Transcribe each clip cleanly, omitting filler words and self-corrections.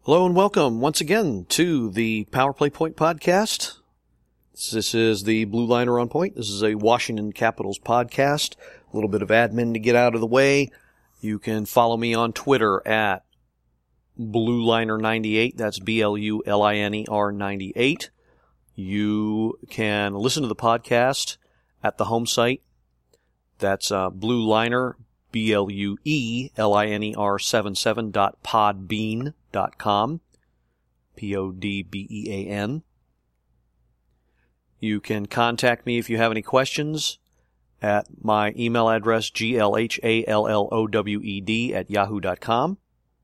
Hello and welcome once again to the Power Play Point podcast. This is the Blue Liner on Point. This is a Washington Capitals podcast. A little bit of admin to get out of the way. You can follow me on Twitter at BlueLiner98. That's BLULINER 98. You can listen to the podcast at the home site. That's Blue Liner, BLUELINER77.podbean.com. PODBEAN. You can contact me if you have any questions at my email address, glhallowed@yahoo.com.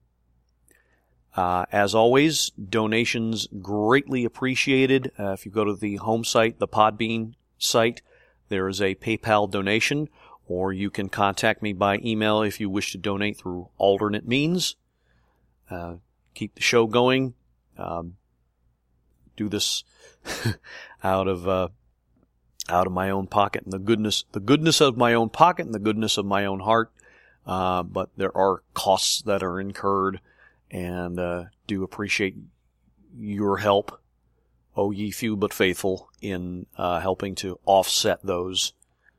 As always, donations greatly appreciated. If you go to the home site, the Podbean site, there is a PayPal donation, or you can contact me by email if you wish to donate through alternate means. Keep the show going. Do this out of my own pocket and the goodness of my own pocket and the goodness of my own heart. But there are costs that are incurred, and do appreciate your help. O ye few but faithful, in helping to offset those.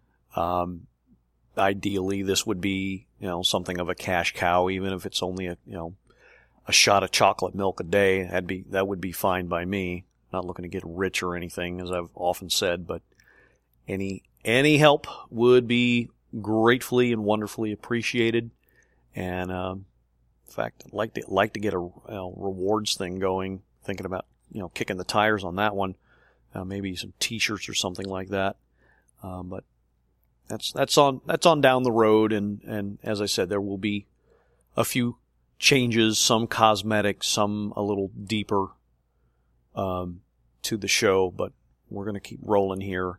Ideally, this would be, something of a cash cow, even if it's only a shot of chocolate milk a day. That would be fine by me. Not looking to get rich or anything, as I've often said, but any help would be gratefully and wonderfully appreciated. And in fact, I'd like to get a rewards thing going. Thinking about kicking the tires on that one. Maybe some T-shirts or something like that. But that's on down the road. And as I said, there will be a few changes, some cosmetic, some a little deeper to the show, but we're going to keep rolling here.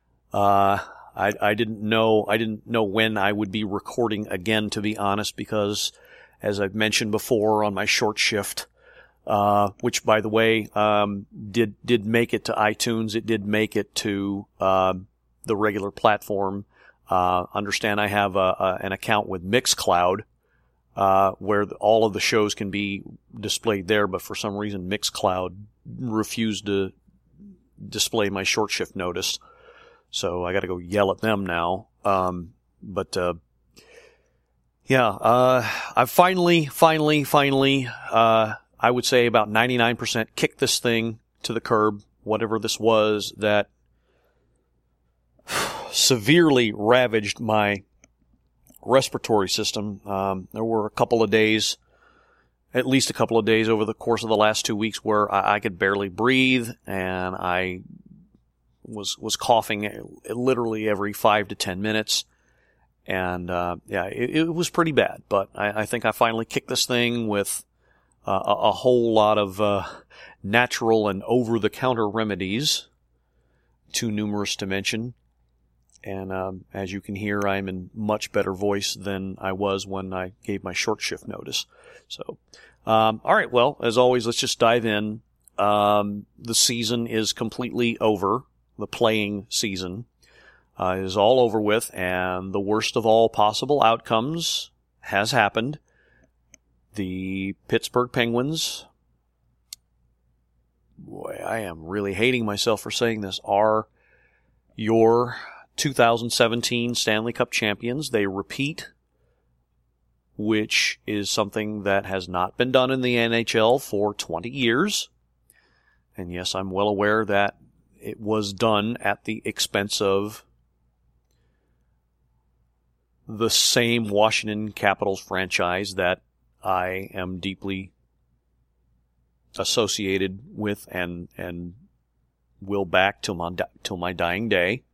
I didn't know when I would be recording again, to be honest, because as I've mentioned before on my short shift, which by the way did make it to iTunes, it did make it to the regular platform. Understand I have an account with Mixcloud, where all of the shows can be displayed there, but for some reason Mixcloud refused to display my short shift notice, so I got to go yell at them now. I finally, I would say about 99% kicked this thing to the curb, whatever this was that severely ravaged my respiratory system. There were at least a couple of days over the course of the last 2 weeks where I could barely breathe, and I was coughing literally every 5 to 10 minutes. And it was pretty bad, but I think I finally kicked this thing with a whole lot of natural and over-the-counter remedies, too numerous to mention. And as you can hear, I'm in much better voice than I was when I gave my short shift notice. So, all right, well, as always, let's just dive in. The season is completely over. The playing season is all over with, and the worst of all possible outcomes has happened. The Pittsburgh Penguins, boy, I am really hating myself for saying this, are your 2017 Stanley Cup champions. They repeat, which is something that has not been done in the NHL for 20 years. And yes, I'm well aware that it was done at the expense of the same Washington Capitals franchise that I am deeply associated with and will back till my dying day.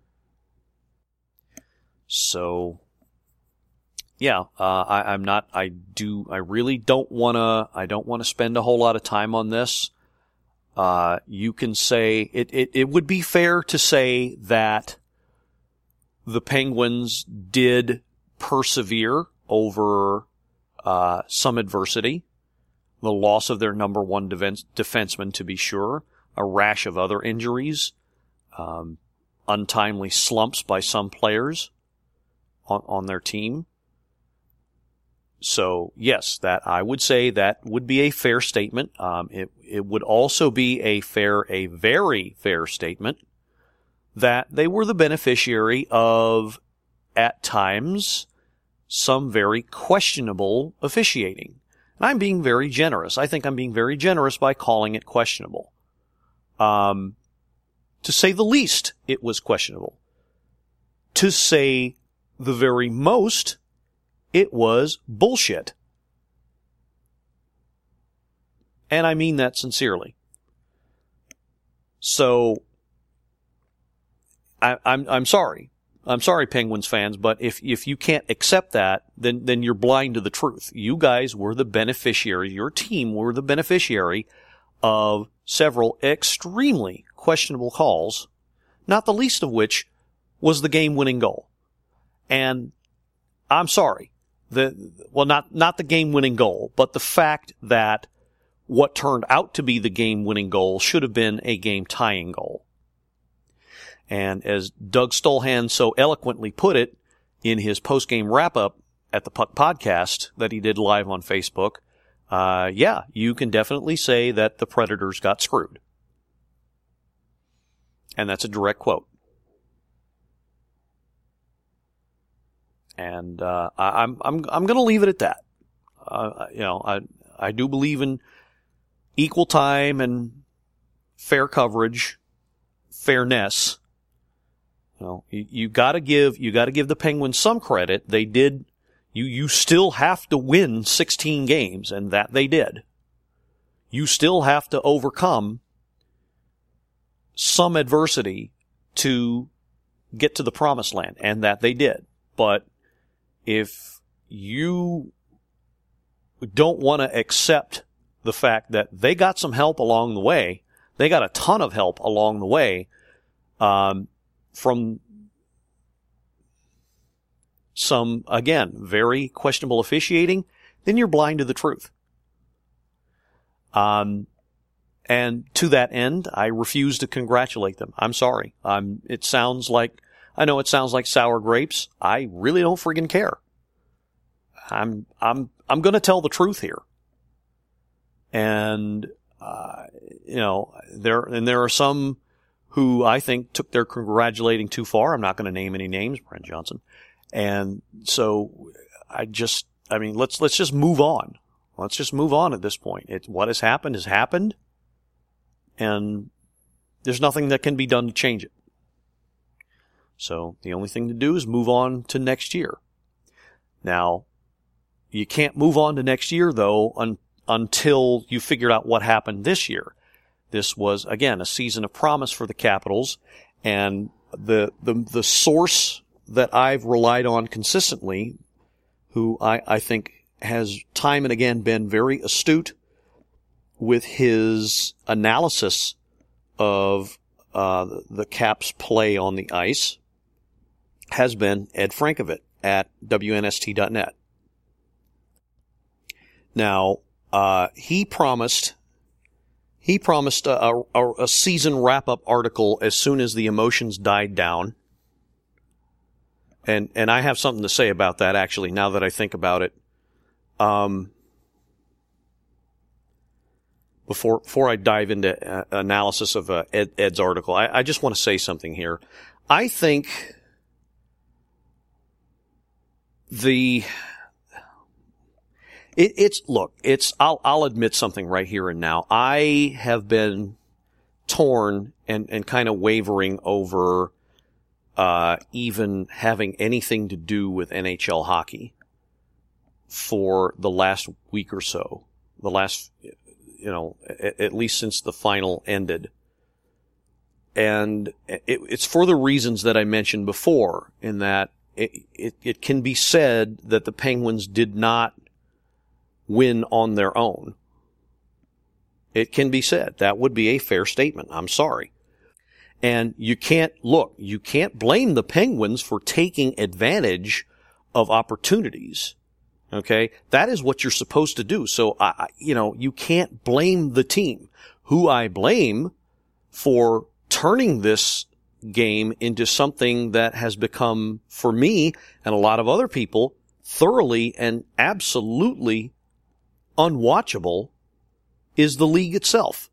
So, yeah, I really don't want to spend a whole lot of time on this. You can say, it would be fair to say that the Penguins did persevere over some adversity. The loss of their number one defenseman, to be sure, a rash of other injuries, untimely slumps by some players on their team. So yes, that I would say that would be a fair statement. It would also be a very fair statement that they were the beneficiary of, at times, some very questionable officiating. And I'm being very generous. I think I'm being very generous by calling it questionable. To say the least, it was questionable. To say the very most, it was bullshit. And I mean that sincerely. So, I'm sorry. I'm sorry, Penguins fans, but if you can't accept that, then you're blind to the truth. You guys were the beneficiary, your team were the beneficiary of several extremely questionable calls, not the least of which was the game-winning goal. And I'm sorry. Not the game-winning goal, but the fact that what turned out to be the game-winning goal should have been a game-tying goal. And as Doug Stolhan so eloquently put it in his post-game wrap-up at the Puck Podcast that he did live on Facebook, yeah, you can definitely say that the Predators got screwed. And that's a direct quote. And I'm going to leave it at that. I do believe in equal time and fair coverage, fairness. You got to give the Penguins some credit. They did. You still have to win 16 games, and that they did. You still have to overcome some adversity to get to the promised land, and that they did. But if you don't want to accept the fact that they got some help along the way, they got a ton of help along the way, from some, again, very questionable officiating, then you're blind to the truth. And to that end, I refuse to congratulate them. I'm sorry. I know it sounds like sour grapes. I really don't friggin' care. I'm going to tell the truth here. And, there are some who I think took their congratulating too far. I'm not going to name any names, Brent Johnson. And so let's just move on. Let's just move on at this point. What has happened, and there's nothing that can be done to change it. So the only thing to do is move on to next year. Now, you can't move on to next year, though, until you figured out what happened this year. This was, again, a season of promise for the Capitals, and the source that I've relied on consistently, who I think has time and again been very astute with his analysis of the Caps' play on the ice, has been Ed Frankovic at WNST.net. Now, he promised a season wrap-up article as soon as the emotions died down. And I have something to say about that, actually, now that I think about it. Before I dive into analysis of Ed's article, I just want to say something here. I think I'll admit something right here and now. I have been torn and kind of wavering over even having anything to do with NHL hockey for the last week or so. At least since the final ended. And it's for the reasons that I mentioned before, in that it can be said that the Penguins did not win on their own. It can be said. That would be a fair statement. I'm sorry. And you can't blame the Penguins for taking advantage of opportunities. Okay? That is what you're supposed to do. So, you can't blame the team. Who I blame for turning this game into something that has become, for me and a lot of other people, thoroughly and absolutely unwatchable is the league itself.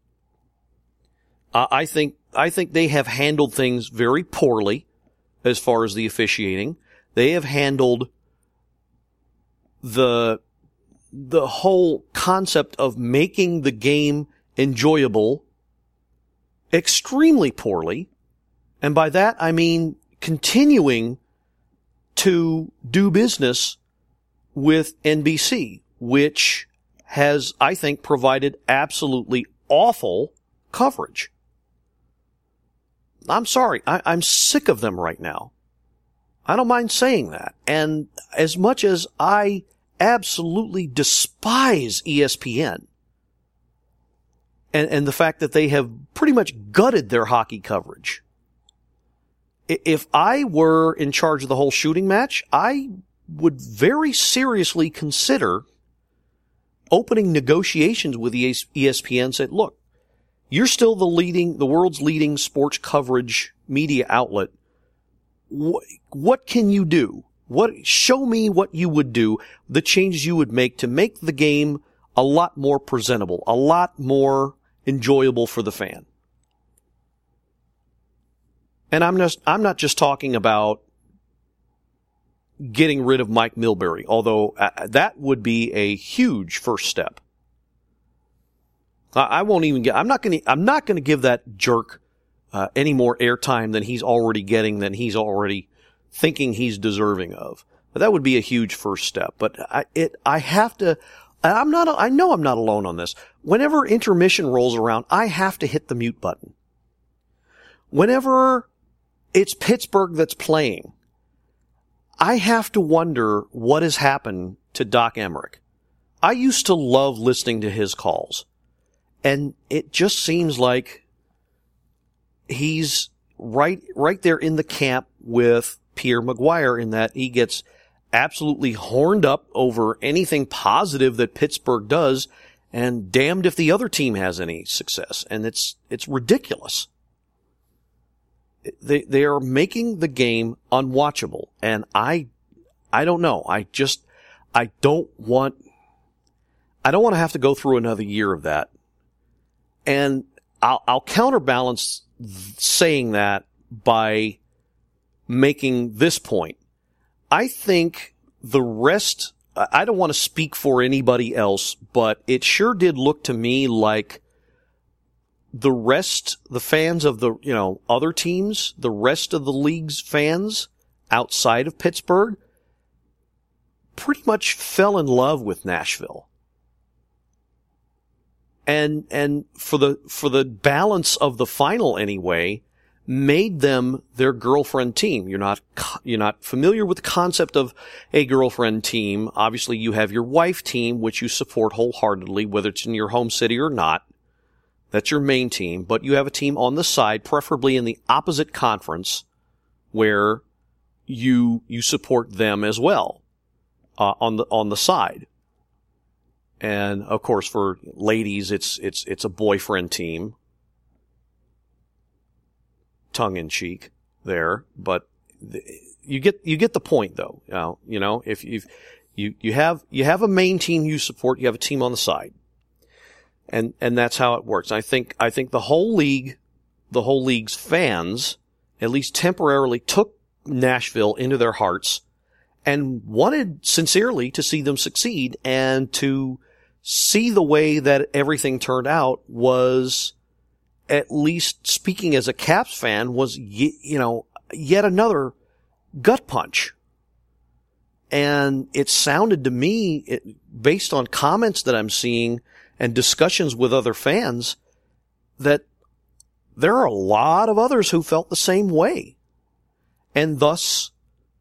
I think they have handled things very poorly as far as the officiating. They have handled the whole concept of making the game enjoyable extremely poorly. And by that, I mean continuing to do business with NBC, which has, I think, provided absolutely awful coverage. I'm sorry. I'm sick of them right now. I don't mind saying that. And as much as I absolutely despise ESPN and the fact that they have pretty much gutted their hockey coverage, if I were in charge of the whole shooting match, I would very seriously consider opening negotiations with ESPN and said, look, you're still the world's leading sports coverage media outlet. What can you do? Show me what you would do, the changes you would make to make the game a lot more presentable, a lot more enjoyable for the fan. And I'm not just talking about getting rid of Mike Milbury, although that would be a huge first step. I'm not going to give that jerk any more airtime than he's already getting, than he's already thinking he's deserving of. But that would be a huge first step. But I have to. I know I'm not alone on this. Whenever intermission rolls around, I have to hit the mute button. Whenever it's Pittsburgh that's playing, I have to wonder what has happened to Doc Emmerich. I used to love listening to his calls. And it just seems like he's right there in the camp with Pierre Maguire, in that he gets absolutely horned up over anything positive that Pittsburgh does, and damned if the other team has any success. And it's ridiculous. They are making the game unwatchable, and I don't know. I don't want to have to go through another year of that. And I'll counterbalance saying that by making this point. I think the rest, I don't want to speak for anybody else, but it sure did look to me like the rest, the fans of the, other teams, the rest of the league's fans outside of Pittsburgh pretty much fell in love with Nashville. And for the balance of the final anyway, made them their girlfriend team. You're not familiar with the concept of a girlfriend team. Obviously, you have your wife team, which you support wholeheartedly, whether it's in your home city or not. That's your main team. But you have a team on the side, preferably in the opposite conference, where you support them as well, on the side. And of course, for ladies, it's a boyfriend team. Tongue in cheek there, but you get the point though. If you have a main team you support, you have a team on the side. And that's how it works. I think the whole league's fans, at least temporarily, took Nashville into their hearts and wanted sincerely to see them succeed, and to see the way that everything turned out was, at least speaking as a Caps fan, was, yet another gut punch. And it sounded to me, based on comments that I'm seeing and discussions with other fans, that there are a lot of others who felt the same way. And thus,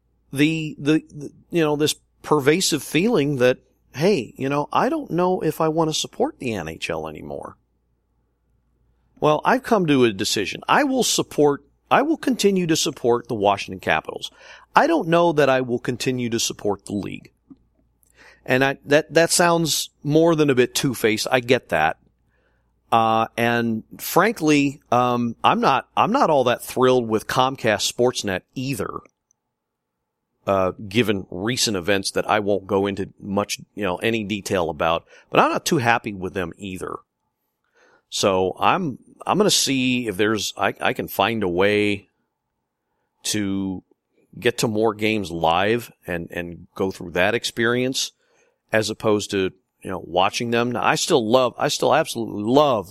this pervasive feeling that, hey, I don't know if I want to support the NHL anymore. Well, I've come to a decision. I will continue to support the Washington Capitals. I don't know that I will continue to support the league. And that sounds more than a bit two-faced. I get that. And frankly, I'm not all that thrilled with Comcast Sportsnet either. given recent events that I won't go into much, any detail about. But I'm not too happy with them either. So I'm going to see if I can find a way to get to more games live and go through that experience as opposed to, watching them. Now, I still absolutely love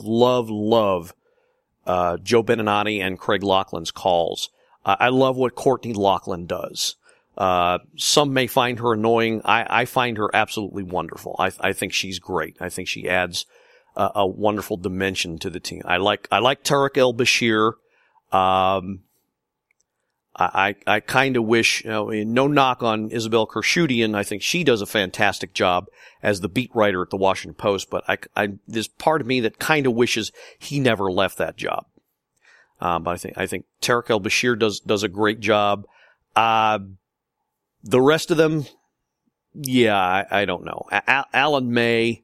Joe Beninati and Craig Laughlin's calls. I love what Courtney Laughlin does. Some may find her annoying. I find her absolutely wonderful. I think she's great. I think she adds a wonderful dimension to the team. I like Tarek El-Bashir. I kind of wish, no knock on Isabel Kershudian. I think she does a fantastic job as the beat writer at the Washington Post, but there's part of me that kind of wishes he never left that job. But I think Tarek El-Bashir does a great job. The rest of them, yeah, I don't know. Alan May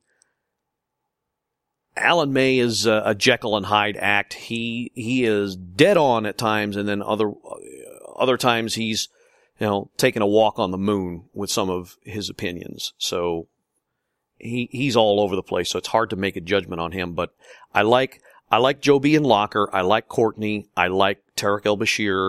is a Jekyll and Hyde act. He is dead on at times, and then other times he's, taking a walk on the moon with some of his opinions. So he's all over the place. So it's hard to make a judgment on him. But I like Joe B. and Locker. I like Courtney. I like Tarek El-Bashir.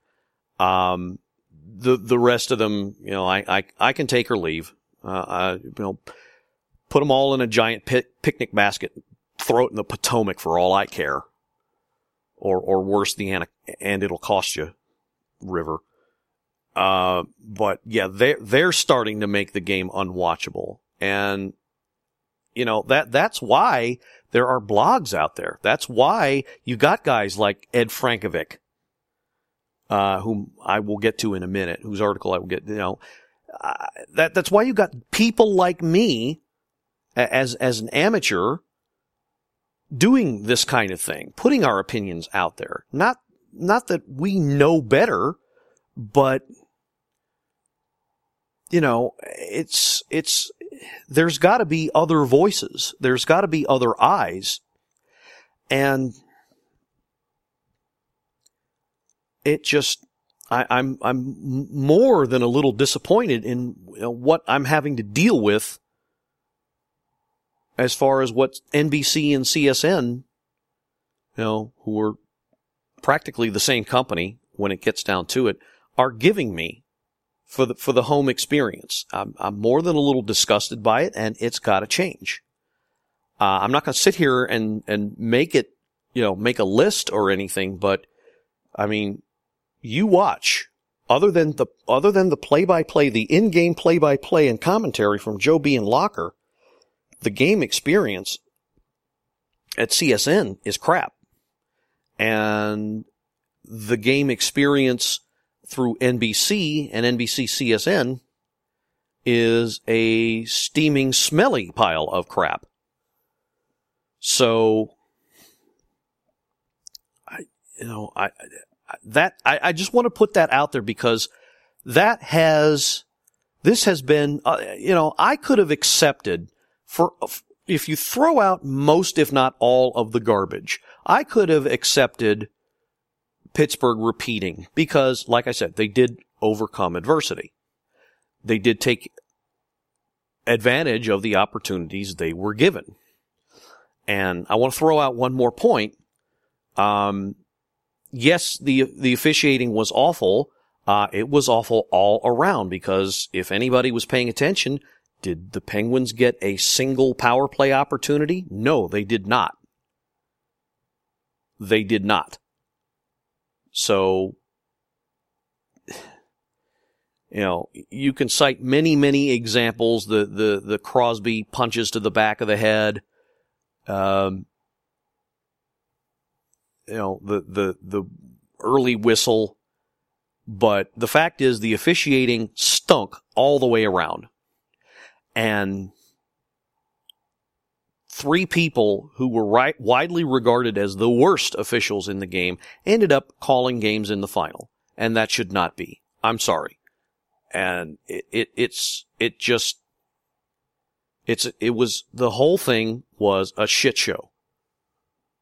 The rest of them, I can take or leave. Put them all in a giant picnic basket, throw it in the Potomac for all I care. Or worse, and it'll cost you river. But yeah, they're starting to make the game unwatchable. And, that's why there are blogs out there. That's why you got guys like Ed Frankovic, whom I will get to in a minute, whose article I will get, that's why you got people like me as an amateur doing this kind of thing, putting our opinions out there. Not that we know better, but, there's gotta be other voices. There's gotta be other eyes. And it just, I'm more than a little disappointed in what I'm having to deal with as far as what NBC and CSN, who are practically the same company when it gets down to it, are giving me for the home experience. I'm more than a little disgusted by it, and it's got to change. I'm not going to sit here and make it, make a list or anything, but I mean, you watch. Other than the play-by-play, the in-game play-by-play and commentary from Joe B. and Locker, the game experience at CSN is crap. And the game experience through NBC and NBC CSN is a steaming, smelly pile of crap. So, I just want to put that out there because this has been, I could have accepted if you throw out most, if not all, of the garbage, I could have accepted Pittsburgh repeating because, like I said, they did overcome adversity. They did take advantage of the opportunities they were given. And I want to throw out one more point. Yes, the officiating was awful. It was awful all around because if anybody was paying attention, did the Penguins get a single power play opportunity? No, they did not. They did not. So, you can cite many, many examples. The Crosby punches to the back of the head. The early whistle. But the fact is the officiating stunk all the way around. And three people who were widely regarded as the worst officials in the game ended up calling games in the final. And that should not be. I'm sorry. And the whole thing was a shit show.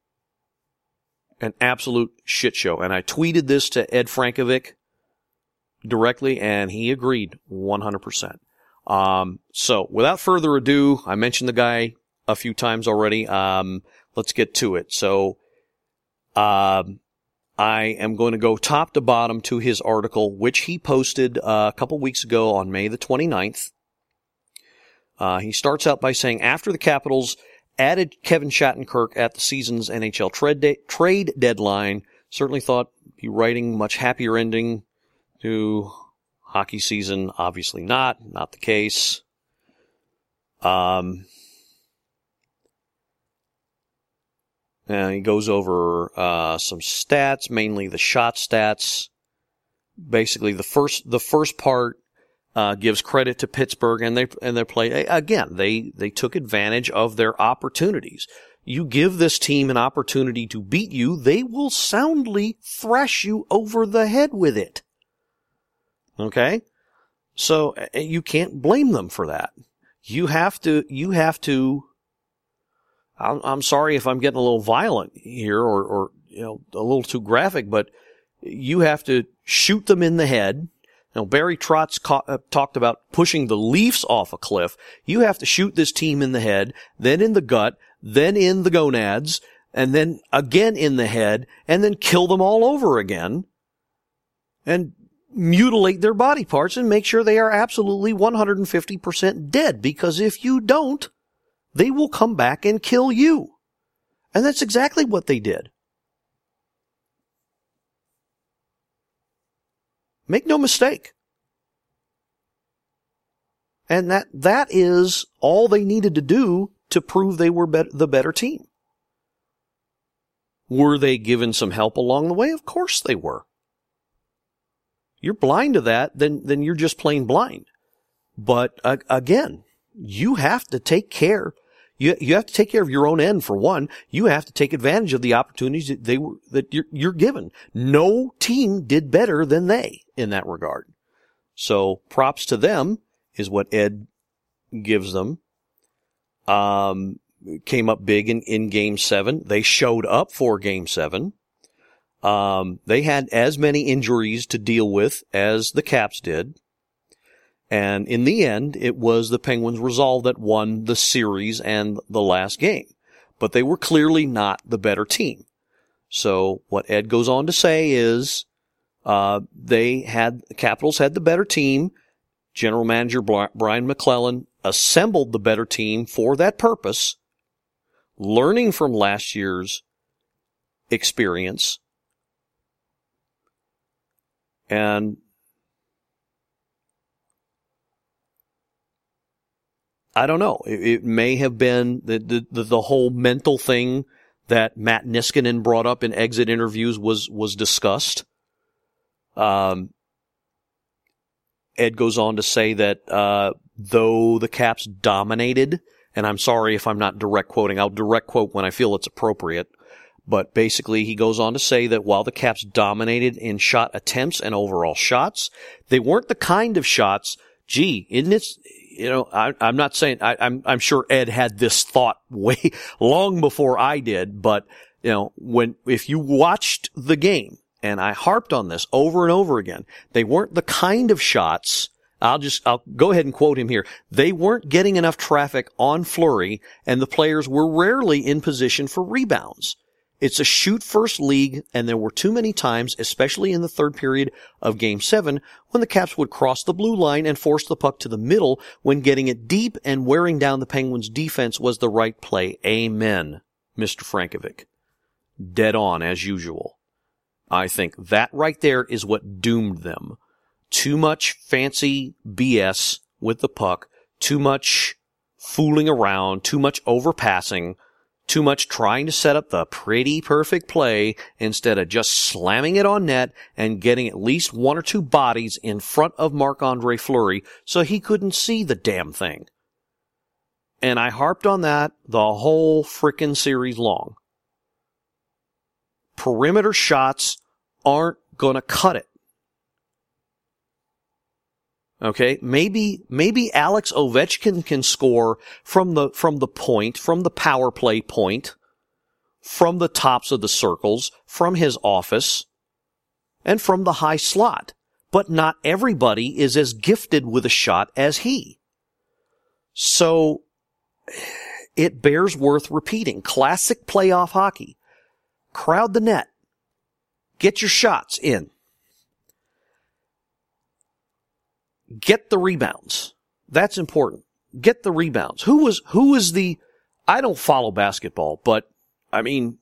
An absolute shit show. And I tweeted this to Ed Frankovic. directly, and he agreed 100%. So without further ado, I mentioned the guy a few times already. Let's get to it. So, I am going to go top to bottom to his article, which he posted a couple weeks ago on May the 29th. He starts out by saying, after the Capitals added Kevin Shattenkirk at the season's NHL trade deadline, certainly thought he'd be writing much happier ending to hockey season. Obviously not the case. He goes over some stats, mainly the shot stats. Basically, the first part gives credit to Pittsburgh and their play. Again, they took advantage of their opportunities. You give this team an opportunity to beat you, they will soundly thrash you over the head with it. Okay? So you can't blame them for that. You have to I'm sorry if I'm getting a little violent here or a little too graphic, but you have to shoot them in the head. Now, Barry Trotz talked about pushing the Leafs off a cliff. You have to shoot this team in the head, then in the gut, then in the gonads, and then again in the head, and then kill them all over again, and mutilate their body parts and make sure they are absolutely 150% dead, because if you don't, they will come back and kill you. And that's exactly what they did. Make no mistake. And that is all they needed to do to prove they were the better team. Were they given some help along the way? Of course they were. You're blind to that, then you're just plain blind. But again, you have to take care. You have to take care of your own end, for one. You have to take advantage of the opportunities that you're given. No team did better than they in that regard. So props to them is what Ed gives them. Came up big in Game 7. They showed up for Game 7. They had as many injuries to deal with as the Caps did. And in the end, it was the Penguins' resolve that won the series and the last game. But they were clearly not the better team. So what Ed goes on to say is, the Capitals had the better team. General Manager Brian McClellan assembled the better team for that purpose, learning from last year's experience. And I don't know. It may have been the whole mental thing that Matt Niskanen brought up in exit interviews was discussed. Ed goes on to say that though the Caps dominated, and I'm sorry if I'm not direct quoting, I'll direct quote when I feel it's appropriate, but basically he goes on to say that while the Caps dominated in shot attempts and overall shots, they weren't the kind of shots, isn't it? I'm not saying, I'm sure Ed had this thought way long before I did, but, if you watched the game, and I harped on this over and over again, they weren't the kind of shots, I'll go ahead and quote him here, they weren't getting enough traffic on Fleury, and the players were rarely in position for rebounds. It's a shoot-first league, and there were too many times, especially in the third period of Game 7, when the Caps would cross the blue line and force the puck to the middle when getting it deep and wearing down the Penguins' defense was the right play. Amen, Mr. Frankovic. Dead on, as usual. I think that right there is what doomed them. Too much fancy BS with the puck, too much fooling around, too much overpassing, too much trying to set up the pretty perfect play instead of just slamming it on net and getting at least one or two bodies in front of Marc-Andre Fleury so he couldn't see the damn thing. And I harped on that the whole frickin' series long. Perimeter shots aren't gonna cut it. Okay, maybe Alex Ovechkin can score from the point, from the power play point, from the tops of the circles, from his office, and from the high slot. but not everybody is as gifted with a shot as he. So it bears worth repeating. Classic playoff hockey. Crowd the net. Get your shots in. Get the rebounds. That's important. Get the rebounds. Who is the, I don't follow basketball, but I mean,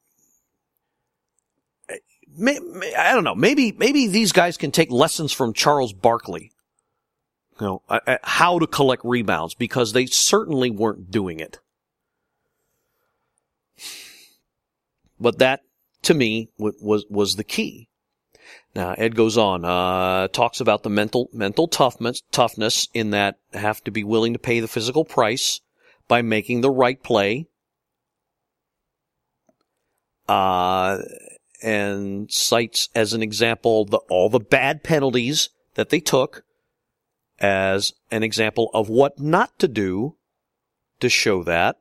I don't know. Maybe these guys can take lessons from Charles Barkley. How to collect rebounds, because they certainly weren't doing it. But that, to me, was the key. Now, Ed goes on, talks about the mental toughness in that have to be willing to pay the physical price by making the right play. And cites as an example all the bad penalties that they took as an example of what not to do to show that.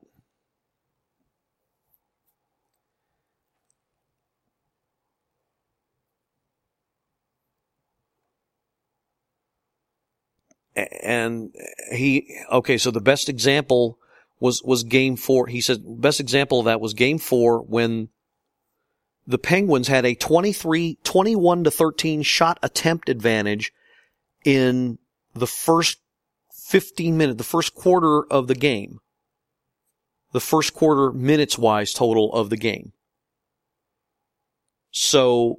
And so the best example was game 4. He said best example of that was game 4 when the Penguins had a 21-13 shot attempt advantage in the first 15 minutes, the first quarter of the game. The first quarter minutes-wise total of the game. So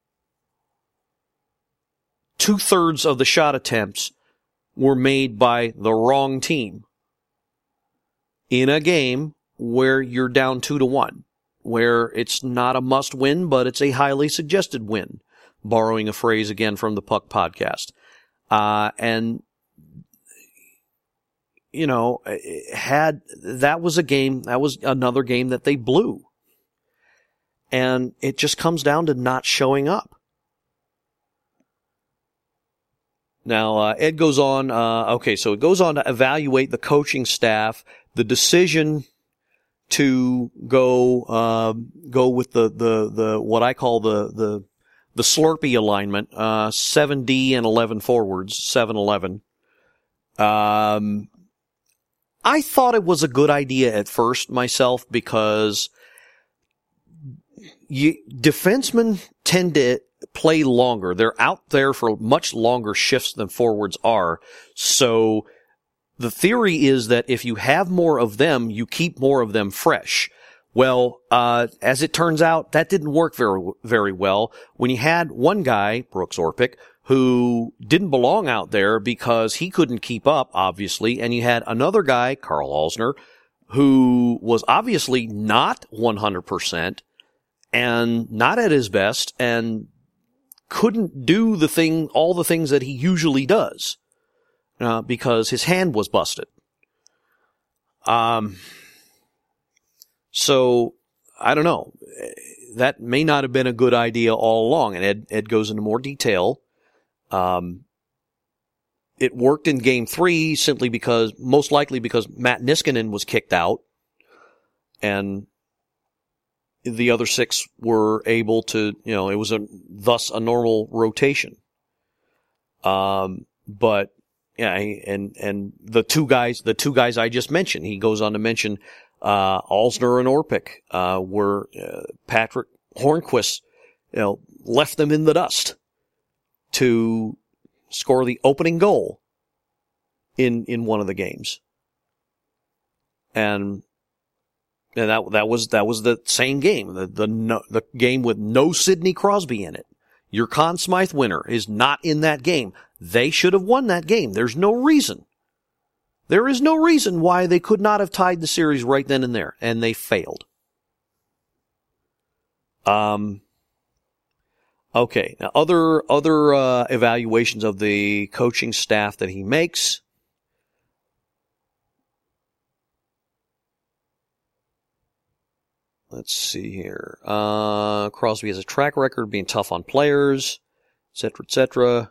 2/3 of the shot attempts were made by the wrong team in a game where you're down 2-1, where it's not a must win, but it's a highly suggested win, borrowing a phrase again from the Puck podcast. And, you know, that was another game that they blew. And it just comes down to not showing up. Now, Ed goes on, so it goes on to evaluate the coaching staff, the decision to go with the what I call the Slurpee alignment, 7D and 11 forwards, 7-11. I thought it was a good idea at first myself, because defensemen tend to play longer. They're out there for much longer shifts than forwards are. So the theory is that if you have more of them, you keep more of them fresh. Well, as it turns out, that didn't work very, very well when you had one guy, Brooks Orpik, who didn't belong out there because he couldn't keep up, obviously, and you had another guy, Karl Alzner, who was obviously not 100% and not at his best and couldn't do all the things that he usually does, because his hand was busted. So, I don't know. That may not have been a good idea all along, and Ed goes into more detail. It worked in Game 3 most likely because Matt Niskanen was kicked out, and the other 6 were able to, it was thus a normal rotation. But yeah, and the two guys I just mentioned, he goes on to mention, Alzner and Orpik, were, Patrick Hornquist, left them in the dust to score the opening goal in one of the games. And that was the same game, the game with no Sidney Crosby in it. Your Conn Smythe winner is not in that game. They should have won that game. There's no reason. There is no reason why they could not have tied the series right then and there, and they failed. Okay, now other evaluations of the coaching staff that he makes. Let's see here. Crosby has a track record of being tough on players, etc., etc.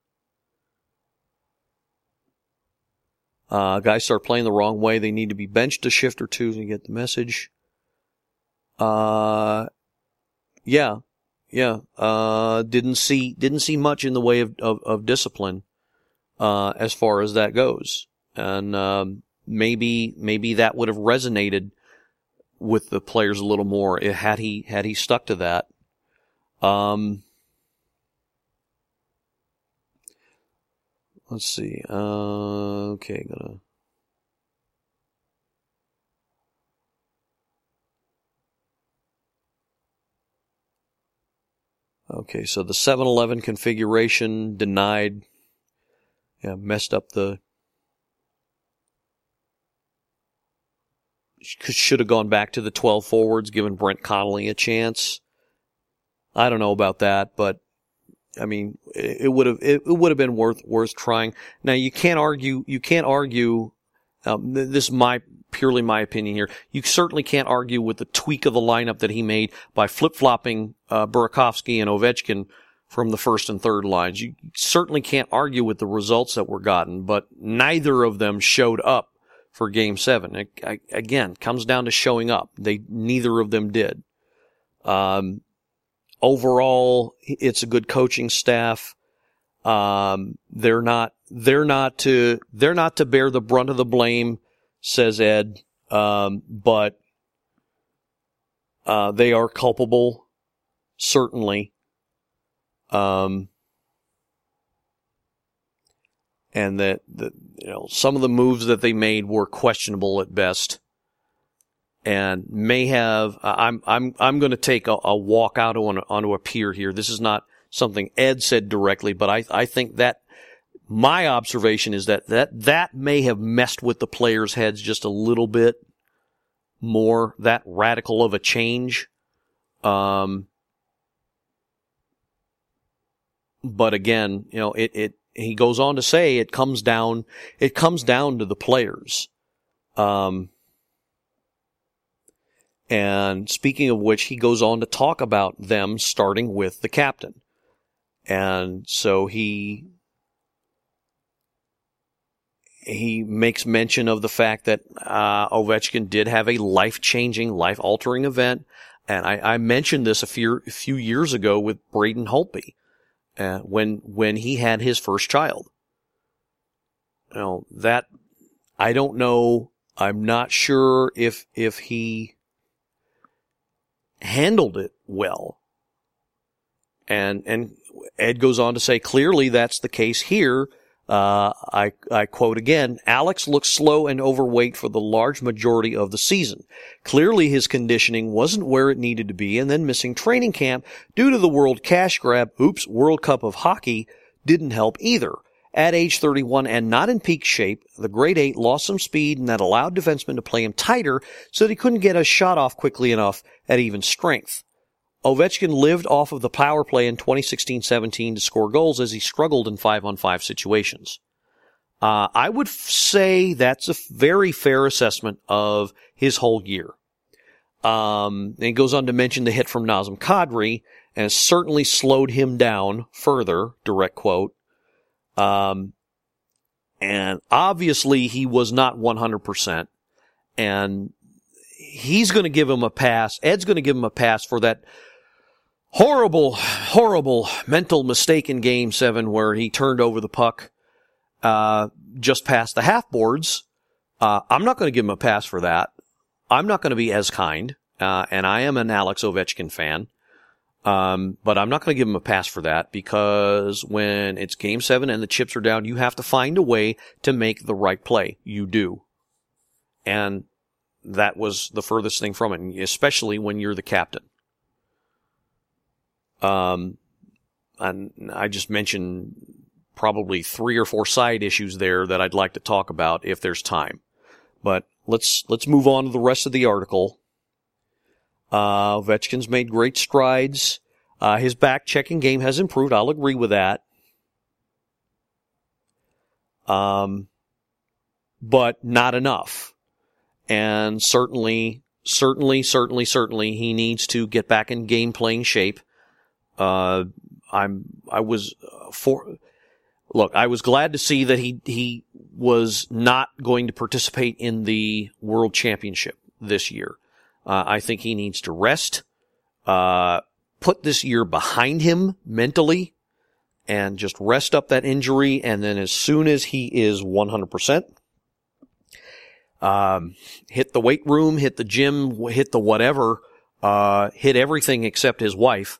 Guys start playing the wrong way. They need to be benched a shift or two to get the message. Yeah. Didn't see much in the way of discipline, as far as that goes. And, maybe that would have resonated with the players a little more had he stuck to that. Let's see. Okay, Okay, so the 7-Eleven configuration denied. Yeah, messed up the. Should have gone back to the 12 forwards, given Brent Connolly a chance. I don't know about that, but I mean, it would have been worth trying. Now you can't argue. This is purely my opinion here. You certainly can't argue with the tweak of the lineup that he made by flip-flopping Burakovsky and Ovechkin from the first and third lines. You certainly can't argue with the results that were gotten, but neither of them showed up for Game 7. Again, comes down to showing up. Neither of them did. Overall, it's a good coaching staff. They're not to bear the brunt of the blame, says Ed. But they are culpable, certainly. And that some of the moves that they made were questionable at best, and may have. I'm going to take a walk out onto a pier here. This is not something Ed said directly, but I think that my observation is that may have messed with the players' heads just a little bit more. That radical of a change. But again, he goes on to say it comes down to the players. And speaking of which, he goes on to talk about them starting with the captain. And so he makes mention of the fact that Ovechkin did have a life-changing, life-altering event. And I mentioned this a few years ago with Braden Holtby. When he had his first child. That, I don't know, I'm not sure if he handled it well. And Ed goes on to say, clearly that's the case here. I quote again, Alex looked slow and overweight for the large majority of the season. Clearly his conditioning wasn't where it needed to be, and then missing training camp due to the World World Cup of Hockey didn't help either. At age 31 and not in peak shape, the grade 8 lost some speed, and that allowed defensemen to play him tighter so that he couldn't get a shot off quickly enough at even strength. Ovechkin lived off of the power play in 2016-17 to score goals as he struggled in 5-on-5 situations. I would say that's a very fair assessment of his whole year. And he goes on to mention the hit from Nazem Kadri, and it certainly slowed him down further, direct quote. And obviously he was not 100%, and he's going to give him a pass. Ed's going to give him a pass for that horrible mental mistake in Game 7 where he turned over the puck just past the half boards. I'm not going to give him a pass for that. I'm not going to be as kind, and I am an Alex Ovechkin fan, but I'm not going to give him a pass for that, because when it's Game 7 and the chips are down, you have to find a way to make the right play. You do. And that was the furthest thing from it, especially when you're the captain. And I just mentioned probably 3 or 4 side issues there that I'd like to talk about if there's time. But let's move on to the rest of the article. Ovechkin's made great strides. His back-checking game has improved. I'll agree with that. But not enough. And certainly, he needs to get back in game-playing shape. I was glad to see that he was not going to participate in the World Championship this year. I think he needs to rest. put this year behind him mentally and just rest up that injury. And then as soon as he is 100%, hit the weight room, hit the gym, hit the whatever, hit everything except his wife.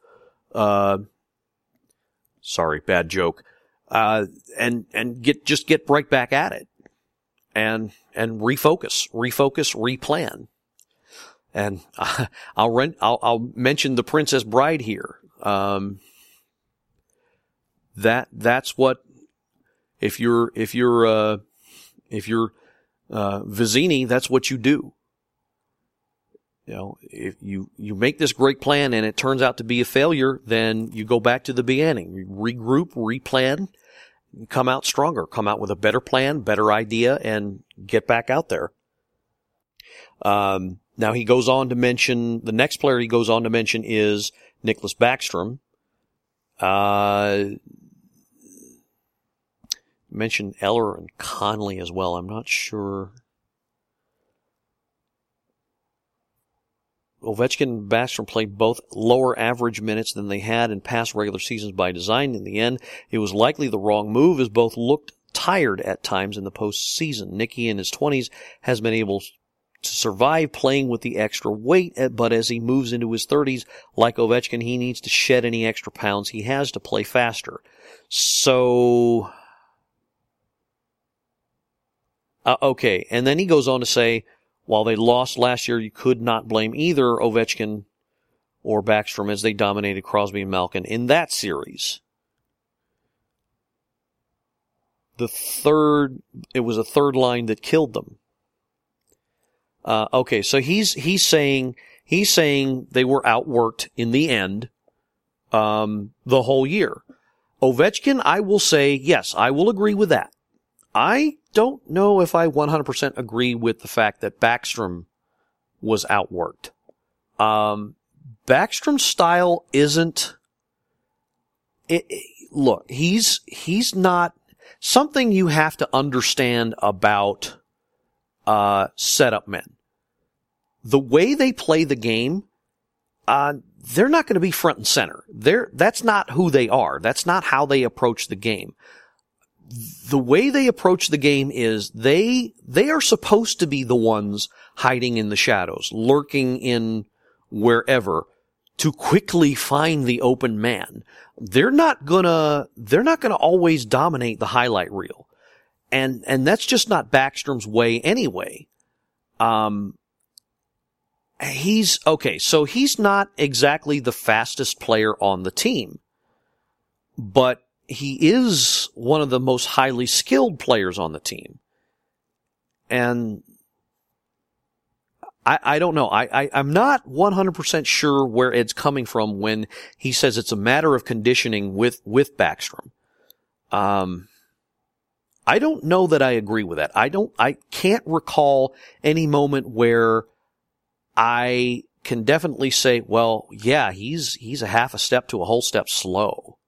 Sorry, bad joke. And get right back at it and refocus, replan. And I'll mention The Princess Bride here. That's what, if you're Vizzini, that's what you do. You know, if you make this great plan and it turns out to be a failure, then you go back to the beginning, regroup, replan, come out stronger, come out with a better plan, better idea, and get back out there. Now he goes on to mention, the next player he goes on to mention is Nicholas Backstrom. Mentioned Eller and Conley as well. I'm not sure. Ovechkin and Backstrom played both lower average minutes than they had in past regular seasons by design. In the end, it was likely the wrong move, as both looked tired at times in the postseason. Nicky in his 20s has been able to survive playing with the extra weight, but as he moves into his 30s, like Ovechkin, he needs to shed any extra pounds he has to play faster. So, okay. And then he goes on to say, while they lost last year, you could not blame either Ovechkin or Backstrom, as they dominated Crosby and Malkin in that series. It was a third line that killed them. Okay, so he's saying they were outworked in the end, the whole year. Ovechkin, I will say, yes, I will agree with that. I don't know if I 100% agree with the fact that Backstrom was outworked. Backstrom's style isn't, look, he's not, something you have to understand about, setup men. The way they play the game, they're not going to be front and center. That's not who they are. That's not how they approach the game. The way they approach the game is they are supposed to be the ones hiding in the shadows, lurking in wherever to quickly find the open man. They're not gonna always dominate the highlight reel. And that's just not Backstrom's way anyway. So he's not exactly the fastest player on the team, but he is one of the most highly skilled players on the team. And I don't know. I'm not 100% sure where Ed's coming from when he says it's a matter of conditioning with Backstrom. I don't know that I agree with that. I can't recall any moment where I can definitely say, well, yeah, he's a half a step to a whole step slow.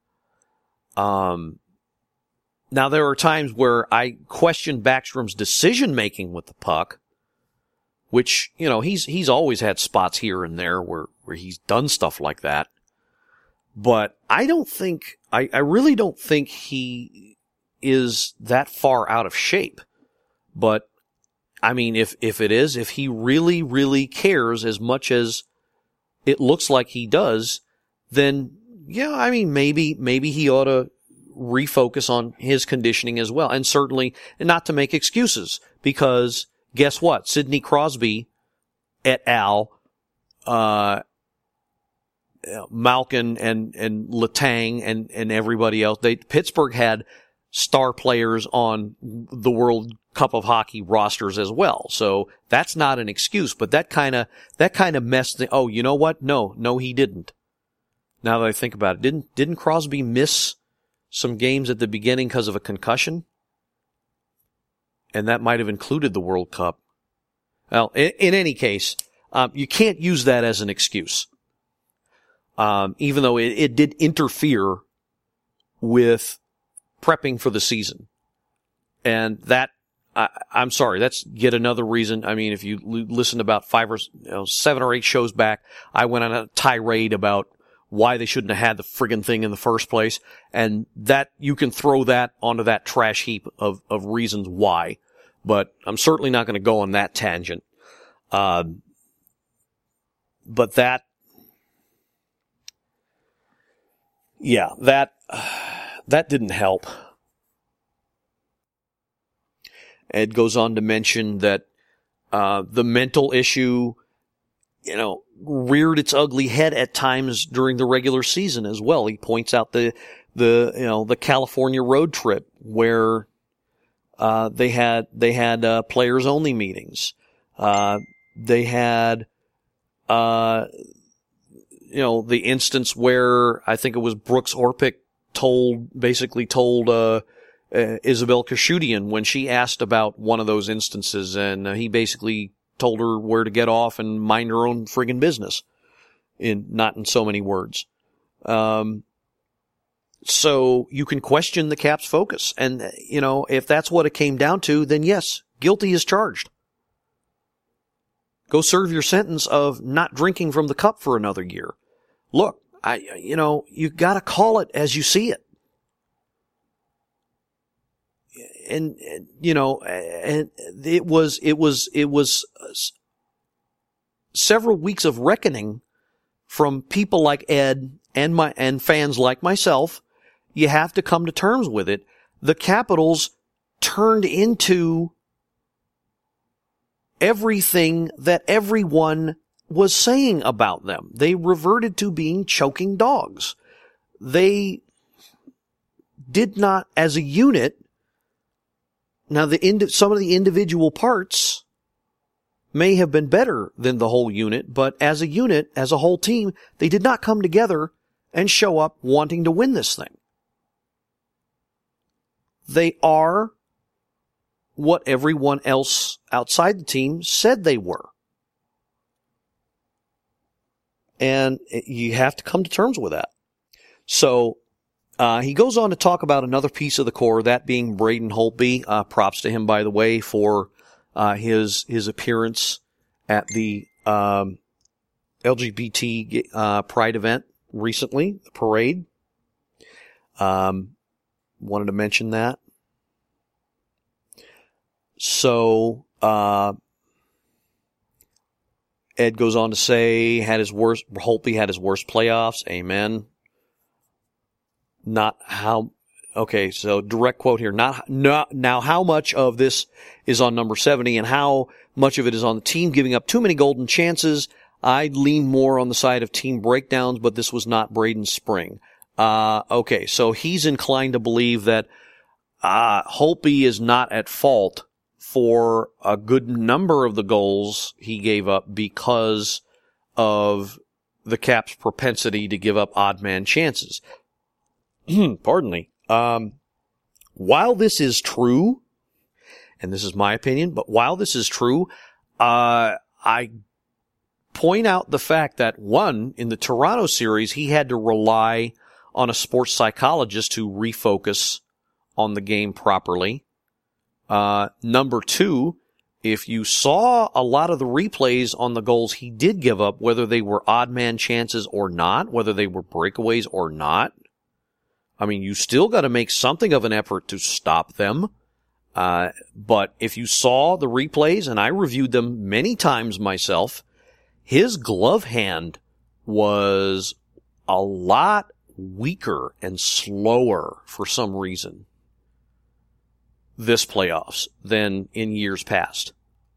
Now there are times where I question Backstrom's decision making with the puck, which, you know, he's always had spots here and there where he's done stuff like that. But I really don't think he is that far out of shape. But I mean, if he really, really cares as much as it looks like he does, then yeah, I mean, maybe he ought to refocus on his conditioning as well. And certainly not to make excuses, because guess what? Sidney Crosby et al., Malkin and Letang and everybody else, Pittsburgh had star players on the World Cup of Hockey rosters as well. So that's not an excuse, but that kind of messed oh, you know what? No, he didn't. Now that I think about it, didn't Crosby miss some games at the beginning because of a concussion? And that might have included the World Cup. Well, in any case, you can't use that as an excuse. Even though it did interfere with prepping for the season. And that, I'm sorry, that's yet another reason. I mean, if you listen about 7 or 8 shows back, I went on a tirade about why they shouldn't have had the friggin' thing in the first place. And that, you can throw that onto that trash heap of reasons why. But I'm certainly not going to go on that tangent. But that, yeah, that didn't help. Ed goes on to mention that the mental issue, reared its ugly head at times during the regular season as well. He points out the California road trip where they had players only meetings. They had the instance where I think it was Brooks Orpik told Isabel Kashudian when she asked about one of those instances, and he basically told her where to get off and mind her own friggin' business, not in so many words. So you can question the Caps' focus, and if that's what it came down to, then yes, guilty as charged. Go serve your sentence of not drinking from the cup for another year. Look, you gotta call it as you see it. And it was several weeks of reckoning from people like Ed and fans like myself. You have to come to terms with it. The Capitals turned into everything that everyone was saying about them. They reverted to being choking dogs. They did not, as a unit. Now, some of the individual parts may have been better than the whole unit, but as a unit, as a whole team, they did not come together and show up wanting to win this thing. They are what everyone else outside the team said they were. And you have to come to terms with that. So, he goes on to talk about another piece of the core, that being Braden Holtby. Props to him, by the way, for his appearance at the LGBT Pride event recently, the parade. Wanted to mention that. So, Ed goes on to say, Holtby had his worst playoffs. Amen. So direct quote here, now how much of this is on number 70 and how much of it is on the team giving up too many golden chances? I'd lean more on the side of team breakdowns, but this was not Braden's spring. Okay, so he's inclined to believe that Holtby is not at fault for a good number of the goals he gave up because of the Caps' propensity to give up odd man chances. Pardon me. While this is true, and this is my opinion, but while this is true, I point out the fact that, one, in the Toronto series, he had to rely on a sports psychologist to refocus on the game properly. Number two, if you saw a lot of the replays on the goals he did give up, whether they were odd man chances or not, whether they were breakaways or not, I mean, you still got to make something of an effort to stop them. But if you saw the replays, and I reviewed them many times myself, his glove hand was a lot weaker and slower for some reason this playoffs than in years past.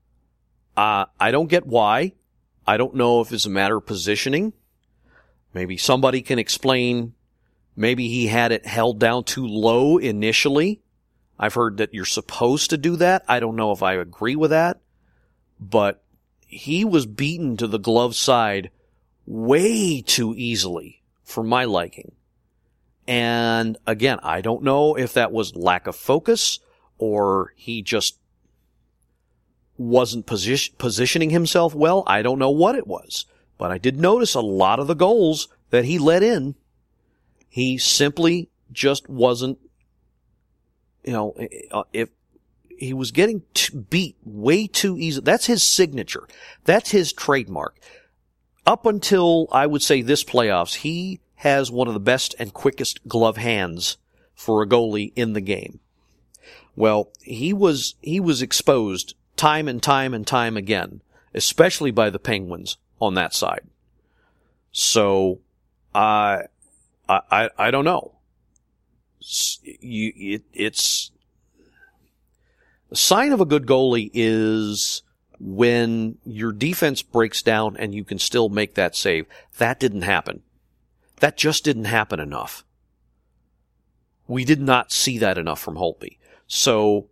I don't get why. I don't know if it's a matter of positioning. Maybe somebody can explain. Maybe he had it held down too low initially. I've heard that you're supposed to do that. I don't know if I agree with that. But he was beaten to the glove side way too easily for my liking. And again, I don't know if that was lack of focus or he just wasn't positioning himself well. I don't know what it was. But I did notice a lot of the goals that he let in, he simply just wasn't, if he was getting beat way too easy. That's his signature. That's his trademark. up until, I would say, this playoffs, he has one of the best and quickest glove hands for a goalie in the game. Well, he was exposed time and time and time again, especially by the Penguins on that side. So, I don't know. It's a sign of a good goalie is when your defense breaks down and you can still make that save. That didn't happen. That just didn't happen enough. We did not see that enough from Holtby. So,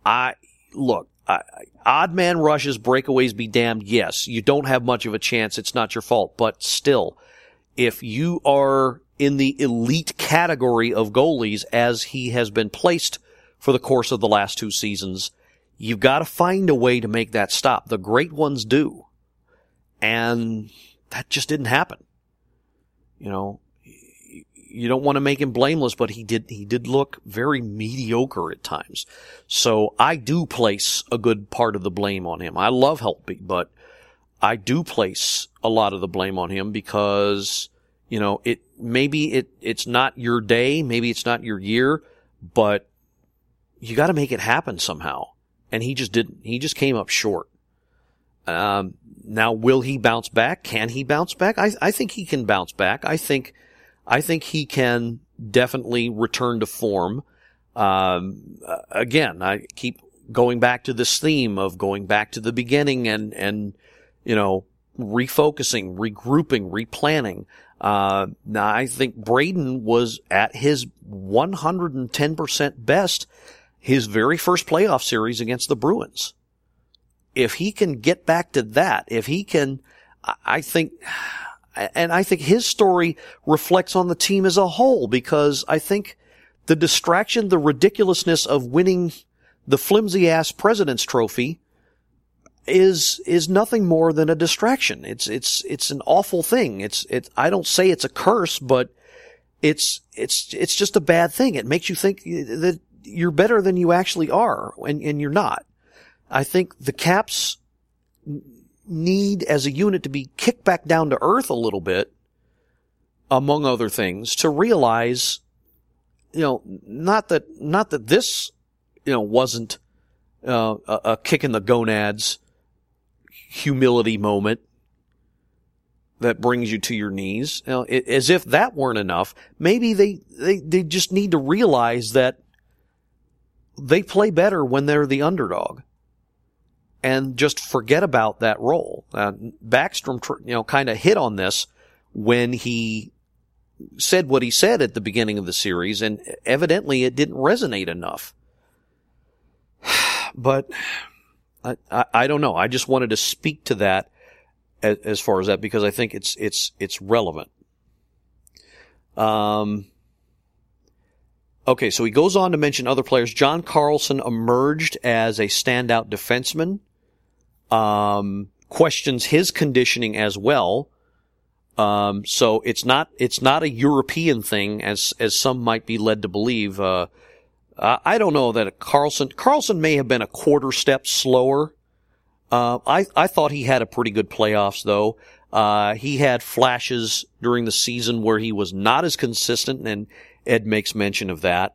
odd man rushes, breakaways be damned. Yes, you don't have much of a chance. It's not your fault. But still, if you are in the elite category of goalies, as he has been placed for the course of the last 2 seasons, you've got to find a way to make that stop. The great ones do. And that just didn't happen. You know, you don't want to make him blameless, but he did look very mediocre at times. So I do place a good part of the blame on him. I love Holtby, but I do place a lot of the blame on him because, you know, it's not your day, maybe it's not your year, but you got to make it happen somehow. And he just didn't. He just came up short. Now, will he bounce back? Can he bounce back? I think he can bounce back. I think he can definitely return to form. Again, I keep going back to this theme of going back to the beginning and you know, refocusing, regrouping, replanning. Now, I think Braden was at his 110% best his very first playoff series against the Bruins. If he can get back to that, if he can, I think his story reflects on the team as a whole, because I think the distraction, the ridiculousness of winning the flimsy-ass President's Trophy is nothing more than a distraction. It's an awful thing. I don't say it's a curse, but it's just a bad thing. It makes you think that you're better than you actually are, and you're not. I think the Caps need, as a unit, to be kicked back down to earth a little bit, among other things, to realize, you know, not that this, you know, wasn't a kick in the gonads humility moment that brings you to your knees. You know, as if that weren't enough, maybe they just need to realize that they play better when they're the underdog, and just forget about that role. Backstrom, you know, kind of hit on this when he said what he said at the beginning of the series, and evidently it didn't resonate enough. But I don't know. I just wanted to speak to that as far as that, because I think it's relevant. Okay, so he goes on to mention other players. John Carlson emerged as a standout defenseman. Questions his conditioning as well. So it's not a European thing as some might be led to believe. I don't know that Carlson may have been a quarter step slower. I thought he had a pretty good playoffs though. He had flashes during the season where he was not as consistent, and Ed makes mention of that.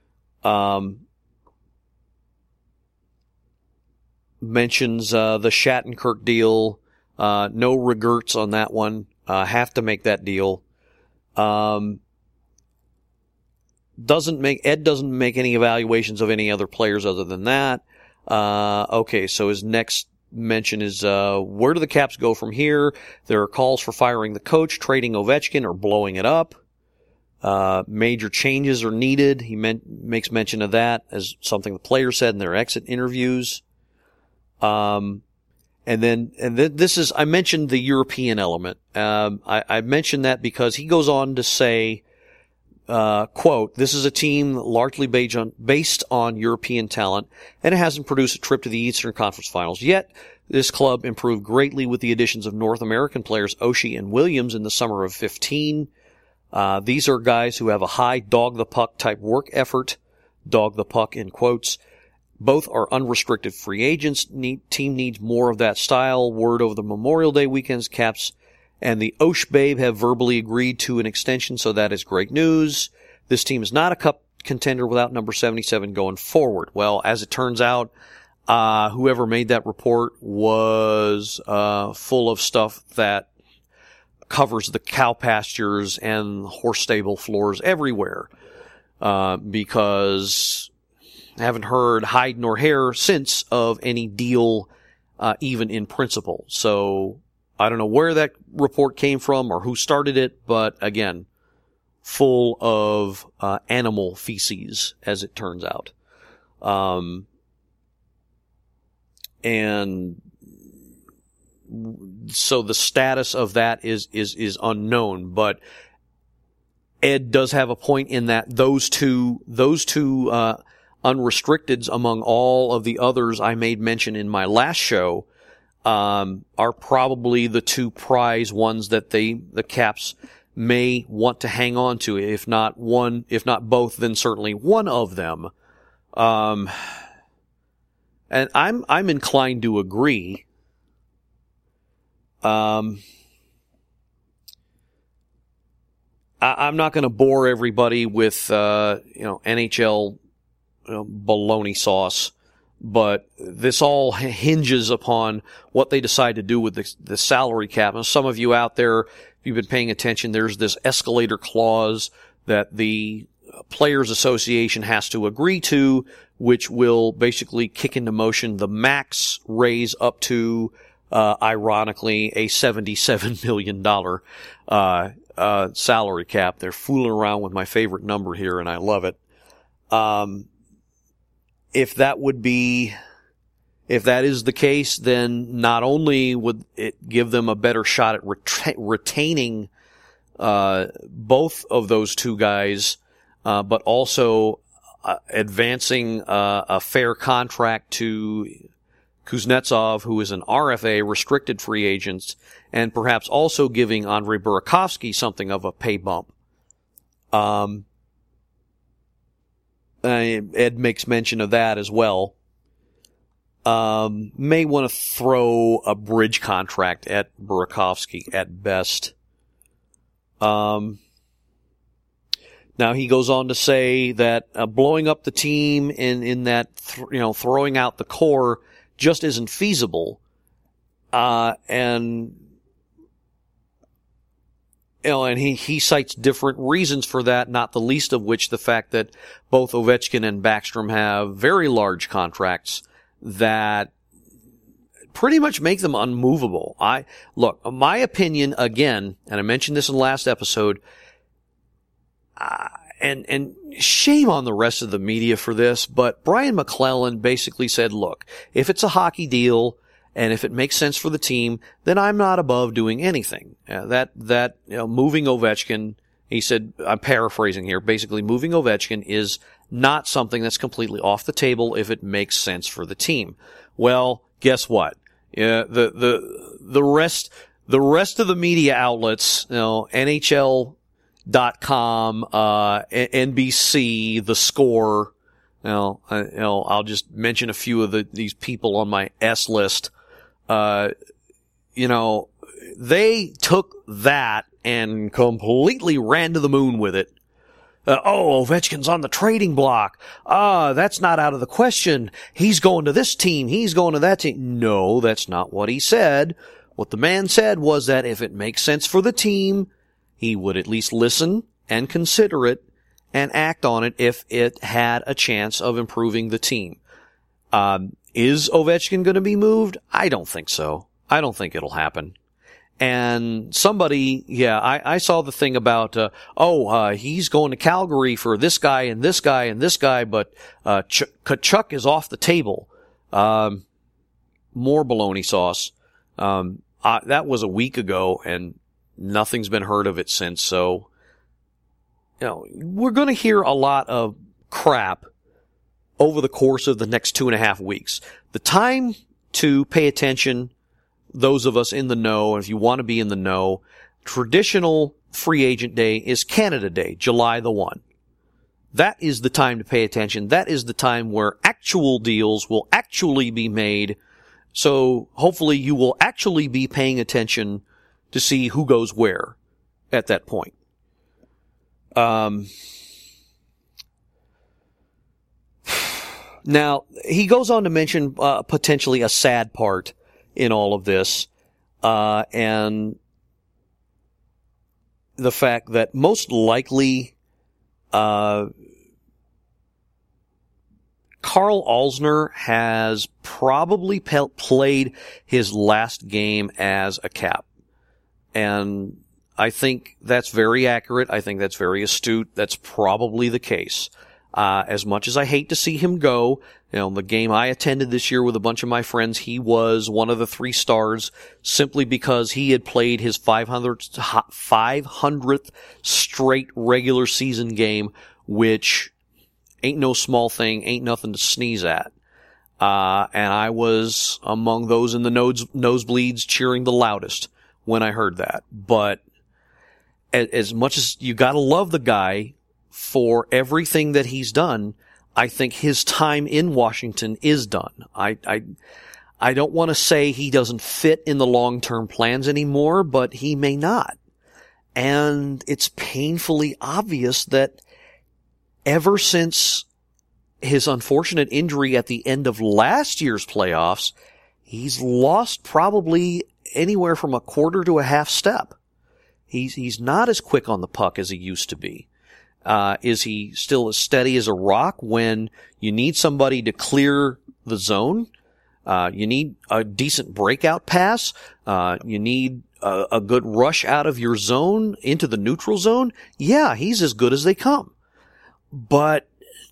Mentions the Shattenkirk deal. No regrets on that one. Have to make that deal. Ed doesn't make any evaluations of any other players other than that. Okay, so his next mention is where do the Caps go from here? There are calls for firing the coach, trading Ovechkin, or blowing it up. Major changes are needed. He makes mention of that as something the players said in their exit interviews. And then this is, I mentioned the European element. I mentioned that because he goes on to say, quote, this is a team largely based on European talent, and it hasn't produced a trip to the Eastern Conference Finals yet. This club improved greatly with the additions of North American players Oshie and Williams in the summer of 15. These are guys who have a high dog the puck type work effort, dog the puck in quotes. Both are unrestricted free agents. Team needs more of that style. Word over the Memorial Day weekend's Caps and the Osh Babe have verbally agreed to an extension, so that is great news. This team is not a cup contender without number 77 going forward. Well, as it turns out, whoever made that report was full of stuff that covers the cow pastures and horse stable floors everywhere, because I haven't heard hide nor hair since of any deal, even in principle. So I don't know where that report came from or who started it, but again, full of animal feces, as it turns out. And so the status of that is unknown, but Ed does have a point in that those two unrestricteds among all of the others I made mention in my last show, are probably the two prize ones that the Caps may want to hang on to. If not both, then certainly one of them. And I'm inclined to agree. I'm not going to bore everybody with NHL baloney sauce, but this all hinges upon what they decide to do with the salary cap. And some of you out there, if you've been paying attention, there's this escalator clause that the Players Association has to agree to, which will basically kick into motion the max raise up to, ironically, a $77 million salary cap. They're fooling around with my favorite number here, and I love it. If that is the case, then not only would it give them a better shot at retaining both of those two guys, but also advancing a fair contract to Kuznetsov, who is an RFA, restricted free agent, and perhaps also giving Andrei Burakovsky something of a pay bump. Ed makes mention of that as well. May want to throw a bridge contract at Burakovsky at best. Now he goes on to say that blowing up the team in that throwing out the core just isn't feasible, and he cites different reasons for that, not the least of which the fact that both Ovechkin and Backstrom have very large contracts that pretty much make them unmovable. Look, my opinion, again, and I mentioned this in the last episode, and shame on the rest of the media for this, but Brian McClellan basically said, look, if it's a hockey deal and if it makes sense for the team, then I'm not above doing anything. Moving Ovechkin, he said, I'm paraphrasing here, basically moving Ovechkin is not something that's completely off the table if it makes sense for the team. Well, guess what? The rest of the media outlets, NHL.com, NBC, The Score, I'll just mention a few of these people on my S list. They took that and completely ran to the moon with it. Ovechkin's on the trading block. That's not out of the question. He's going to this team. He's going to that team. No, that's not what he said. What the man said was that if it makes sense for the team, he would at least listen and consider it and act on it if it had a chance of improving the team. Is Ovechkin going to be moved? I don't think so. I don't think it'll happen. And somebody, I saw the thing about, he's going to Calgary for this guy and this guy and this guy, but Tkachuk is off the table. More baloney sauce. That was a week ago, and nothing's been heard of it since. So, we're going to hear a lot of crap over the course of the next 2.5 weeks. The time to pay attention, those of us in the know, if you want to be in the know, traditional free agent day is Canada Day, July the 1. That is the time to pay attention. That is the time where actual deals will actually be made. So hopefully you will actually be paying attention to see who goes where at that point. Now, he goes on to mention potentially a sad part in all of this, and the fact that most likely Karl Alzner has probably played his last game as a Cap. And I think that's very accurate. I think that's very astute. That's probably the case. As much as I hate to see him go, the game I attended this year with a bunch of my friends, he was one of the 3 stars simply because he had played his 500th straight regular season game, which ain't no small thing, ain't nothing to sneeze at. And I was among those in the nosebleeds cheering the loudest when I heard that. But as much as you gotta love the guy for everything that he's done, I think his time in Washington is done. I don't want to say he doesn't fit in the long-term plans anymore, but he may not. And it's painfully obvious that ever since his unfortunate injury at the end of last year's playoffs, he's lost probably anywhere from a quarter to a half step. He's not as quick on the puck as he used to be. Is he still as steady as a rock when you need somebody to clear the zone? You need a decent breakout pass. You need a good rush out of your zone into the neutral zone. Yeah, he's as good as they come. But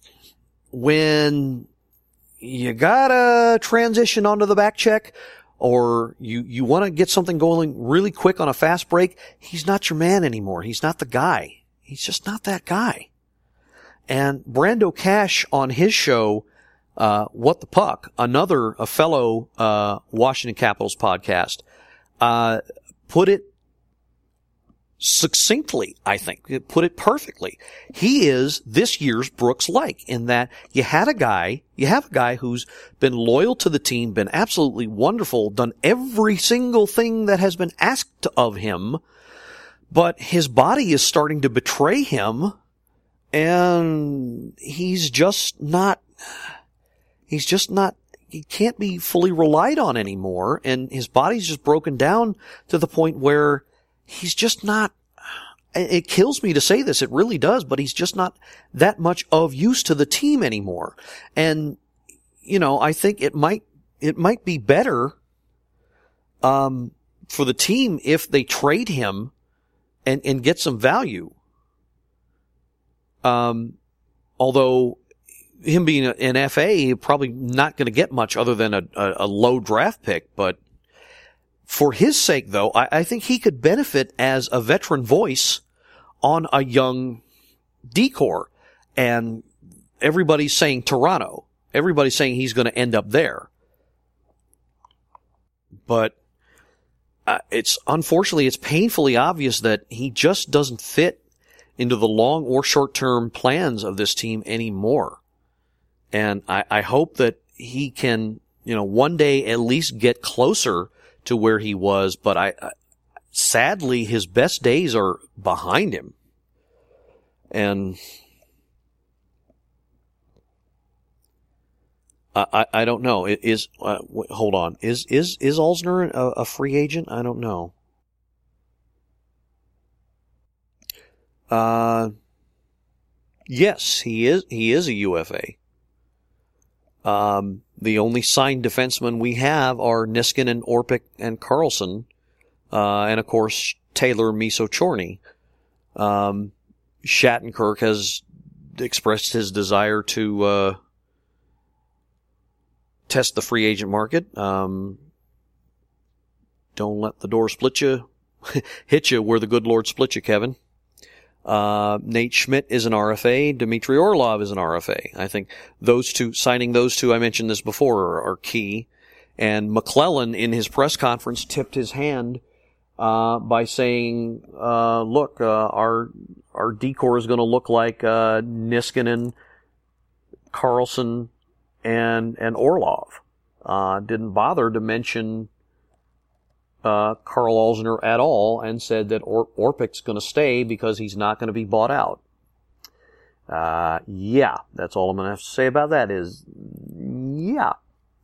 when you gotta transition onto the back check, or you want to get something going really quick on a fast break, he's not your man anymore. He's not the guy. He's just not that guy. And Brando Cash on his show, What the Puck, a fellow Washington Capitals podcast, put it succinctly, I think. It put it perfectly. He is this year's Brooks Laich in that you have a guy who's been loyal to the team, been absolutely wonderful, done every single thing that has been asked of him, but his body is starting to betray him, and he can't be fully relied on anymore, and his body's just broken down to the point where he's just not, it kills me to say this, it really does, but he's just not that much of use to the team anymore. And, I think it might be better, for the team if they trade him and get some value. Although him being an FA, probably not going to get much other than a low draft pick. But for his sake, though, I think he could benefit as a veteran voice on a young decor. And everybody's saying Toronto. Everybody's saying he's going to end up there. But it's painfully obvious that he just doesn't fit into the long or short-term plans of this team anymore. And I hope that he can, one day at least get closer to where he was, but sadly, his best days are behind him. And I don't know. Hold on. Is Alzner a free agent? I don't know. Yes, he is. He is a UFA. The only signed defensemen we have are Niskanen, Orpik, and Carlson, and of course Taylor Miso Chorny. Shattenkirk has expressed his desire to test the free agent market. Don't let the door split you, hit you where the good Lord split you, Kevin. Nate Schmidt is an RFA. Dmitry Orlov is an RFA. I think signing those two, I mentioned this before, are key. And McClellan, in his press conference, tipped his hand, by saying, look, our decor is going to look like, Niskanen, Carlson, and Orlov. Didn't bother to mention, Carl Alzner at all and said that Orpik's going to stay because he's not going to be bought out. Yeah, that's all I'm going to have to say about that is, yeah.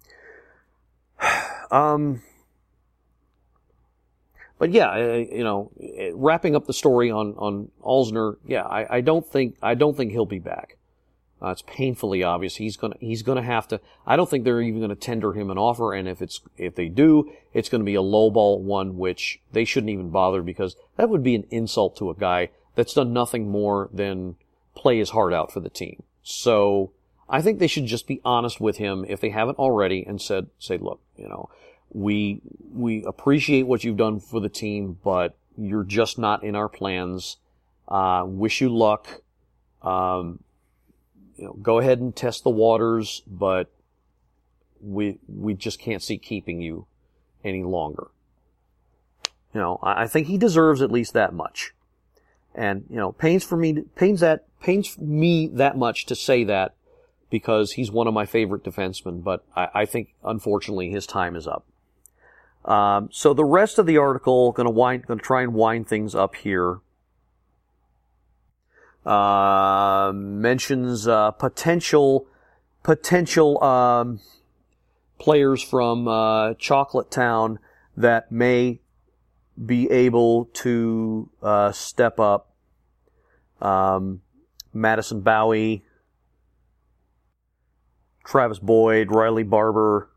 But yeah, wrapping up the story on Alzner, yeah, I don't think he'll be back. It's painfully obvious he's gonna have to. I don't think they're even gonna tender him an offer, and if they do, it's gonna be a lowball one, which they shouldn't even bother because that would be an insult to a guy that's done nothing more than play his heart out for the team. So I think they should just be honest with him if they haven't already and say, look, we appreciate what you've done for the team, but you're just not in our plans. Wish you luck. Go ahead and test the waters, but we just can't see keeping you any longer. I think he deserves at least that much. And, pains me that much to say that because he's one of my favorite defensemen, but I think unfortunately his time is up. So the rest of the article, gonna try and wind things up here. Mentions potential players from Chocolate Town that may be able to step up. Madison Bowie, Travis Boyd, Riley Barber.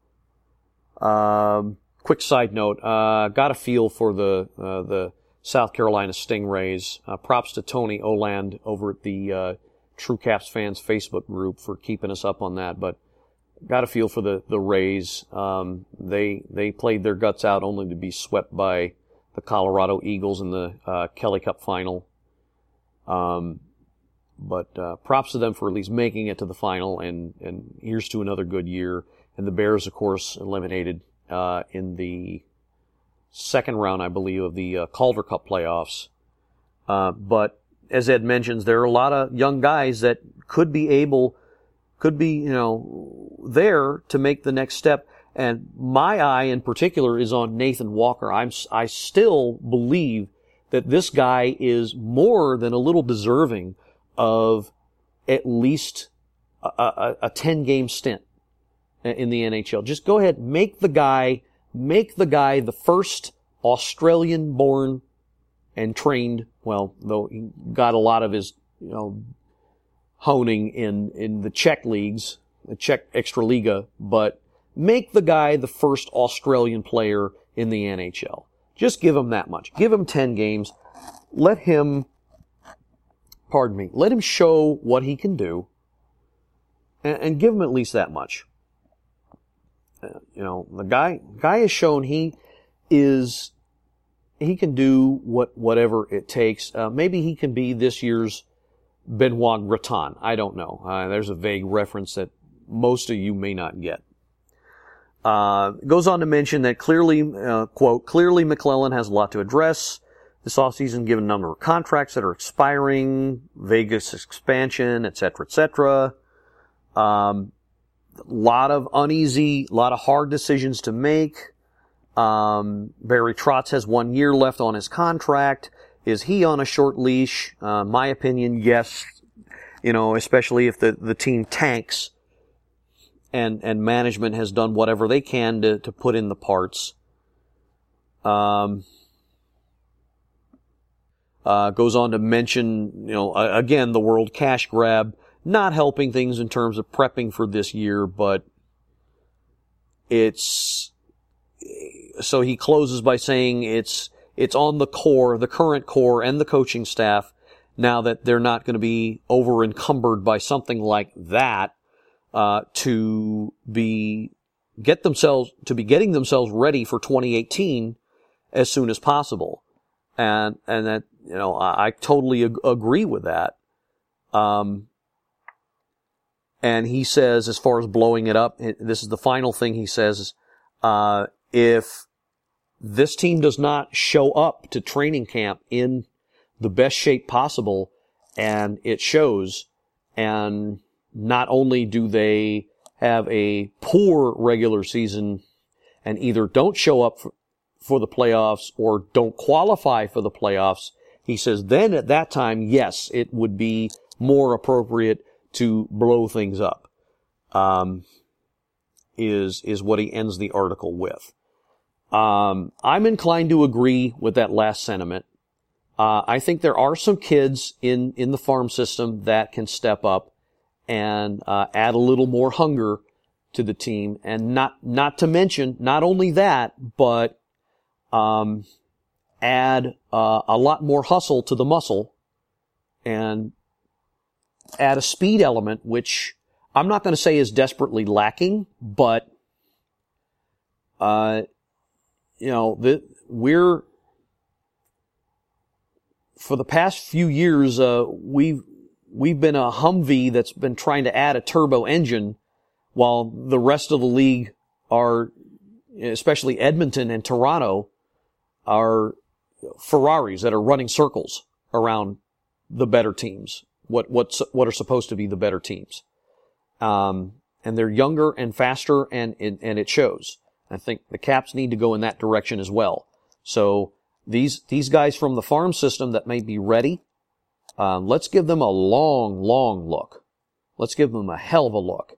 Quick side note, got a feel for the South Carolina Stingrays. Props to Tony Oland over at the True Caps Fans Facebook group for keeping us up on that. But got a feel for the Rays. They played their guts out only to be swept by the Colorado Eagles in the Kelly Cup final. But props to them for at least making it to the final, and here's to another good year. And the Bears, of course, eliminated in the second round, I believe, of the Calder Cup playoffs. But as Ed mentions, there are a lot of young guys that could be there to make the next step. And my eye in particular is on Nathan Walker. I still believe that this guy is more than a little deserving of at least a 10-game stint in the NHL. Just go ahead, make the guy the first Australian-born and trained, well, though he got a lot of his, honing in the Czech leagues, the Czech Extraliga, but make the guy the first Australian player in the NHL. Just give him that much. Give him 10 games. Let him show what he can do, and give him at least that much. The guy has shown he can do whatever it takes. Maybe he can be this year's Benoit Gratton. I don't know. There's a vague reference that most of you may not get. Goes on to mention that clearly, quote, clearly McClellan has a lot to address this offseason given a number of contracts that are expiring, Vegas expansion, et cetera, lot of hard decisions to make. Barry Trotz has 1 year left on his contract. Is he on a short leash? My opinion, yes. Especially if the team tanks and management has done whatever they can to put in the parts. Goes on to mention, again, the world cash grab, not helping things in terms of prepping for this year, but so he closes by saying it's on the current core and the coaching staff, now that they're not going to be over encumbered by something like that, to be getting themselves ready for 2018 as soon as possible. And that, I totally agree with that. And he says, as far as blowing it up, this is the final thing he says, if this team does not show up to training camp in the best shape possible, and it shows, and not only do they have a poor regular season and either don't show up for the playoffs or don't qualify for the playoffs, he says then at that time, yes, it would be more appropriate to blow things up, is what he ends the article with. I'm inclined to agree with that last sentiment. I think there are some kids in the farm system that can step up and add a little more hunger to the team, and not to mention, not only that, but add a lot more hustle to the muscle and add a speed element, which I'm not going to say is desperately lacking, but we're for the past few years we've been a Humvee that's been trying to add a turbo engine, while the rest of the league are, especially Edmonton and Toronto, are Ferraris that are running circles around the better teams. What are supposed to be the better teams. And they're younger and faster, and it shows. I think the Caps need to go in that direction as well. So these guys from the farm system that may be ready, let's give them a long look. Let's give them a hell of a look.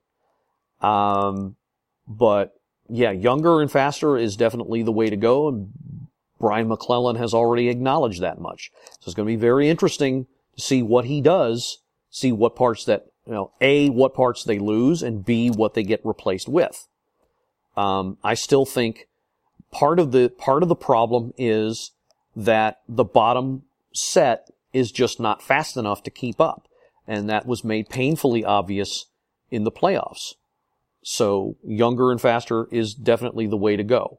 But yeah, younger and faster is definitely the way to go, and Brian McClellan has already acknowledged that much. So it's going to be very interesting to see what he does, see what parts that, A, what parts they lose, and B, what they get replaced with. I still think part of the problem is that the bottom set is just not fast enough to keep up. And that was made painfully obvious in the playoffs. So younger and faster is definitely the way to go.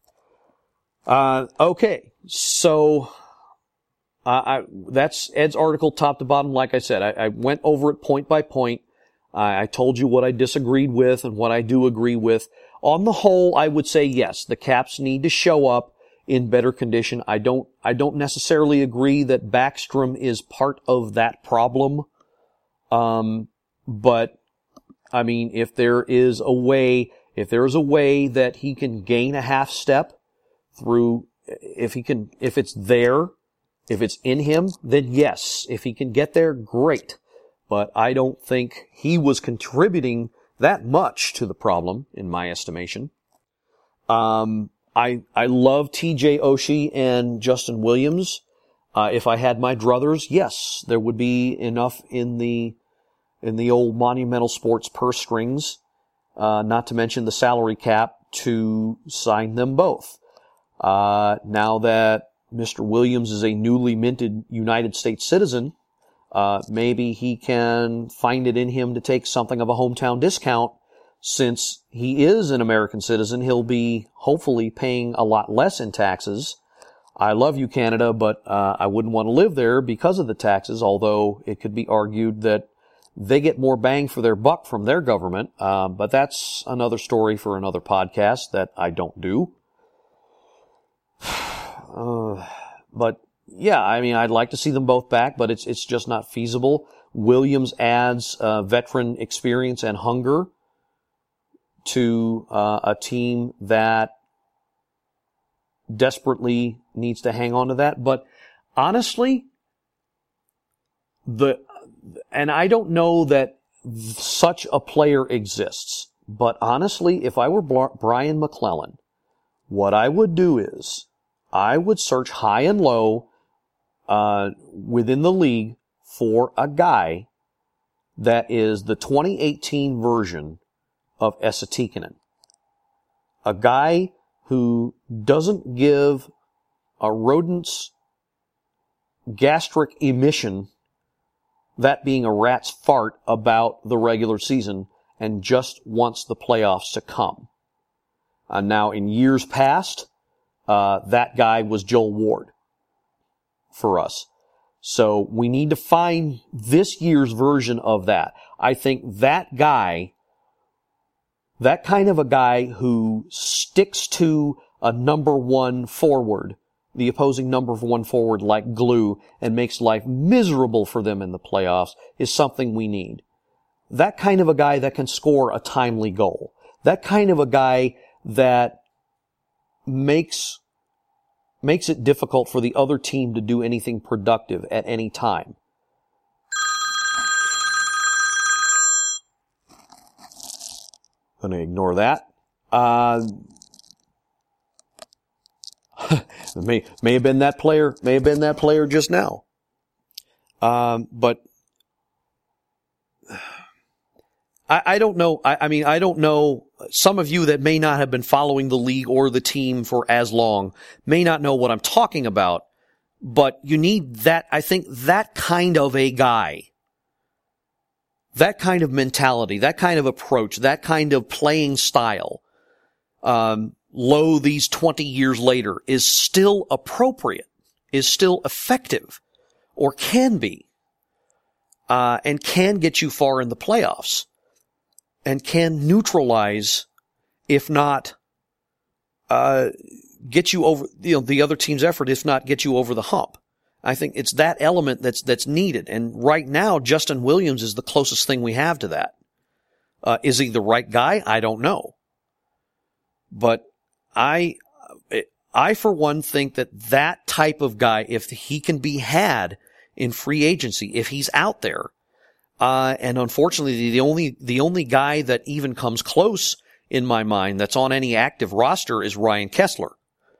Okay. So, that's Ed's article top to bottom. Like I said, I went over it point by point. I told you what I disagreed with and what I do agree with. On the whole, I would say yes, the Caps need to show up in better condition. I don't necessarily agree that Backstrom is part of that problem. But I mean, if there is a way that he can gain a half step through, if it's in him, then yes. If he can get there, great. But I don't think he was contributing that much to the problem, in my estimation. I love TJ Oshie and Justin Williams. If I had my druthers, yes, there would be enough in the old Monumental Sports purse strings, not to mention the salary cap, to sign them both. Now that Mr. Williams is a newly minted United States citizen, maybe he can find it in him to take something of a hometown discount. Since he is an American citizen, he'll be hopefully paying a lot less in taxes. I love you, Canada, but I wouldn't want to live there because of the taxes, although it could be argued that they get more bang for their buck from their government. But that's another story for another podcast that I don't do. But yeah, I mean, I'd like to see them both back, but it's just not feasible. Williams adds veteran experience and hunger to a team that desperately needs to hang on to that. But honestly, and I don't know that such a player exists, but honestly, if I were Brian McClellan, what I would do is I would search high and low within the league for a guy that is the 2018 version of Esa Tikkanen. A guy who doesn't give a rodent's gastric emission, that being a rat's fart, about the regular season and just wants the playoffs to come. Now, in years past, that guy was Joel Ward for us. So we need to find this year's version of that. I think that guy, that kind of a guy who sticks to a number one forward, the opposing number one forward like glue, and makes life miserable for them in the playoffs, is something we need. That kind of a guy that can score a timely goal. That kind of a guy that makes makes it difficult for the other team to do anything productive at any time. Going to ignore that. May have been that player. May have been that player just now. But I don't know. I mean, I don't know. Some of you that may not have been following the league or the team for as long may not know what I'm talking about. But you need that. I think that kind of a guy. That kind of mentality, that kind of approach, that kind of playing style, lo these 20 years later, is still appropriate, is still effective, or can be, and can get you far in the playoffs, and can neutralize, if not, get you over, the other team's effort, if not get you over the hump. I think it's that element that's needed. And right now, Justin Williams is the closest thing we have to that. Is he the right guy? I don't know. But I for one think that type of guy, if he can be had in free agency, if he's out there, and unfortunately the only guy that even comes close in my mind that's on any active roster is Ryan Kessler.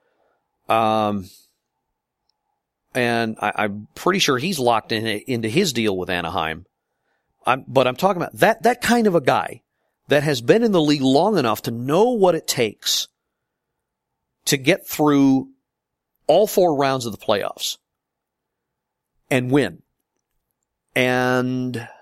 And I'm pretty sure he's locked into his deal with Anaheim. But I'm talking about that kind of a guy that has been in the league long enough to know what it takes to get through all 4 rounds of the playoffs and win. And,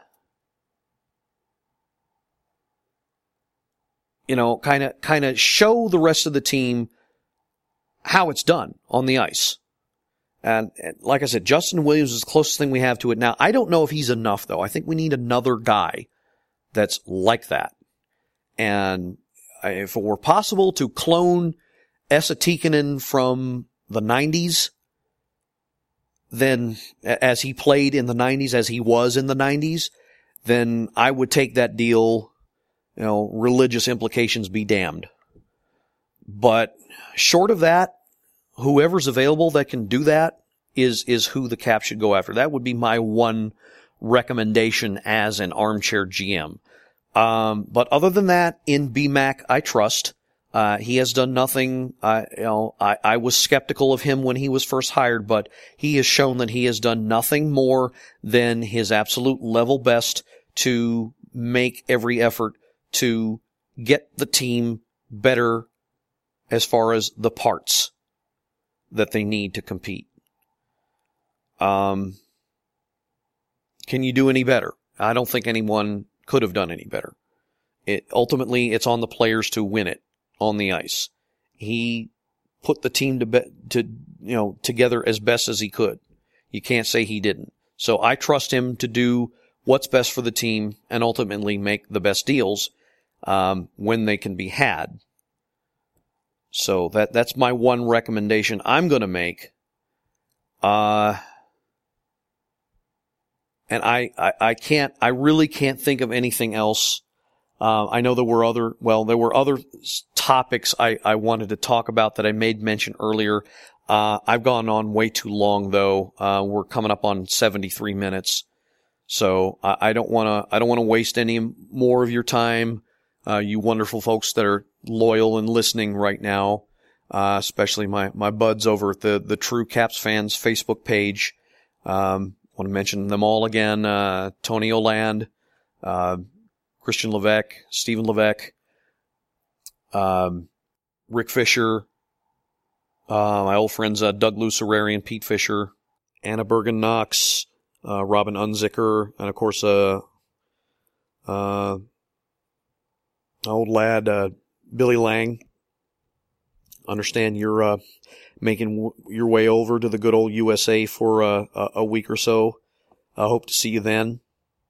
kind of show the rest of the team how it's done on the ice. And like I said, Justin Williams is the closest thing we have to it now. I don't know if he's enough, though. I think we need another guy that's like that. And if it were possible to clone Esa Tikkanen from the 90s, then as he played in the 90s, as he was in the 90s, then I would take that deal, religious implications be damned. But short of that, whoever's available that can do that is who the Caps should go after. That would be my one recommendation as an armchair GM. But other than that, in BMAC, I trust. He has done nothing. I was skeptical of him when he was first hired, but he has shown that he has done nothing more than his absolute level best to make every effort to get the team better as far as the parts that they need to compete. Can you do any better? I don't think anyone could have done any better. Ultimately, it's on the players to win it on the ice. He put the team together as best as he could. You can't say he didn't. So I trust him to do what's best for the team and ultimately make the best deals when they can be had. So that's my one recommendation I'm going to make. And I really can't think of anything else. I know there were other topics I wanted to talk about that I made mention earlier. I've gone on way too long though. We're coming up on 73 minutes. So I don't want to waste any more of your time. You wonderful folks that are loyal and listening right now, especially my buds over at the True Caps Fans Facebook page. Want to mention them all again. Tony Oland, Christian Levesque, Stephen Levesque, Rick Fisher, my old friends, Doug Lucerari and Pete Fisher, Anna Bergen Knox, Robin Unzicker, and of course, old lad, Billy Lang. Understand you're, making your way over to the good old USA for, a week or so. I hope to see you then.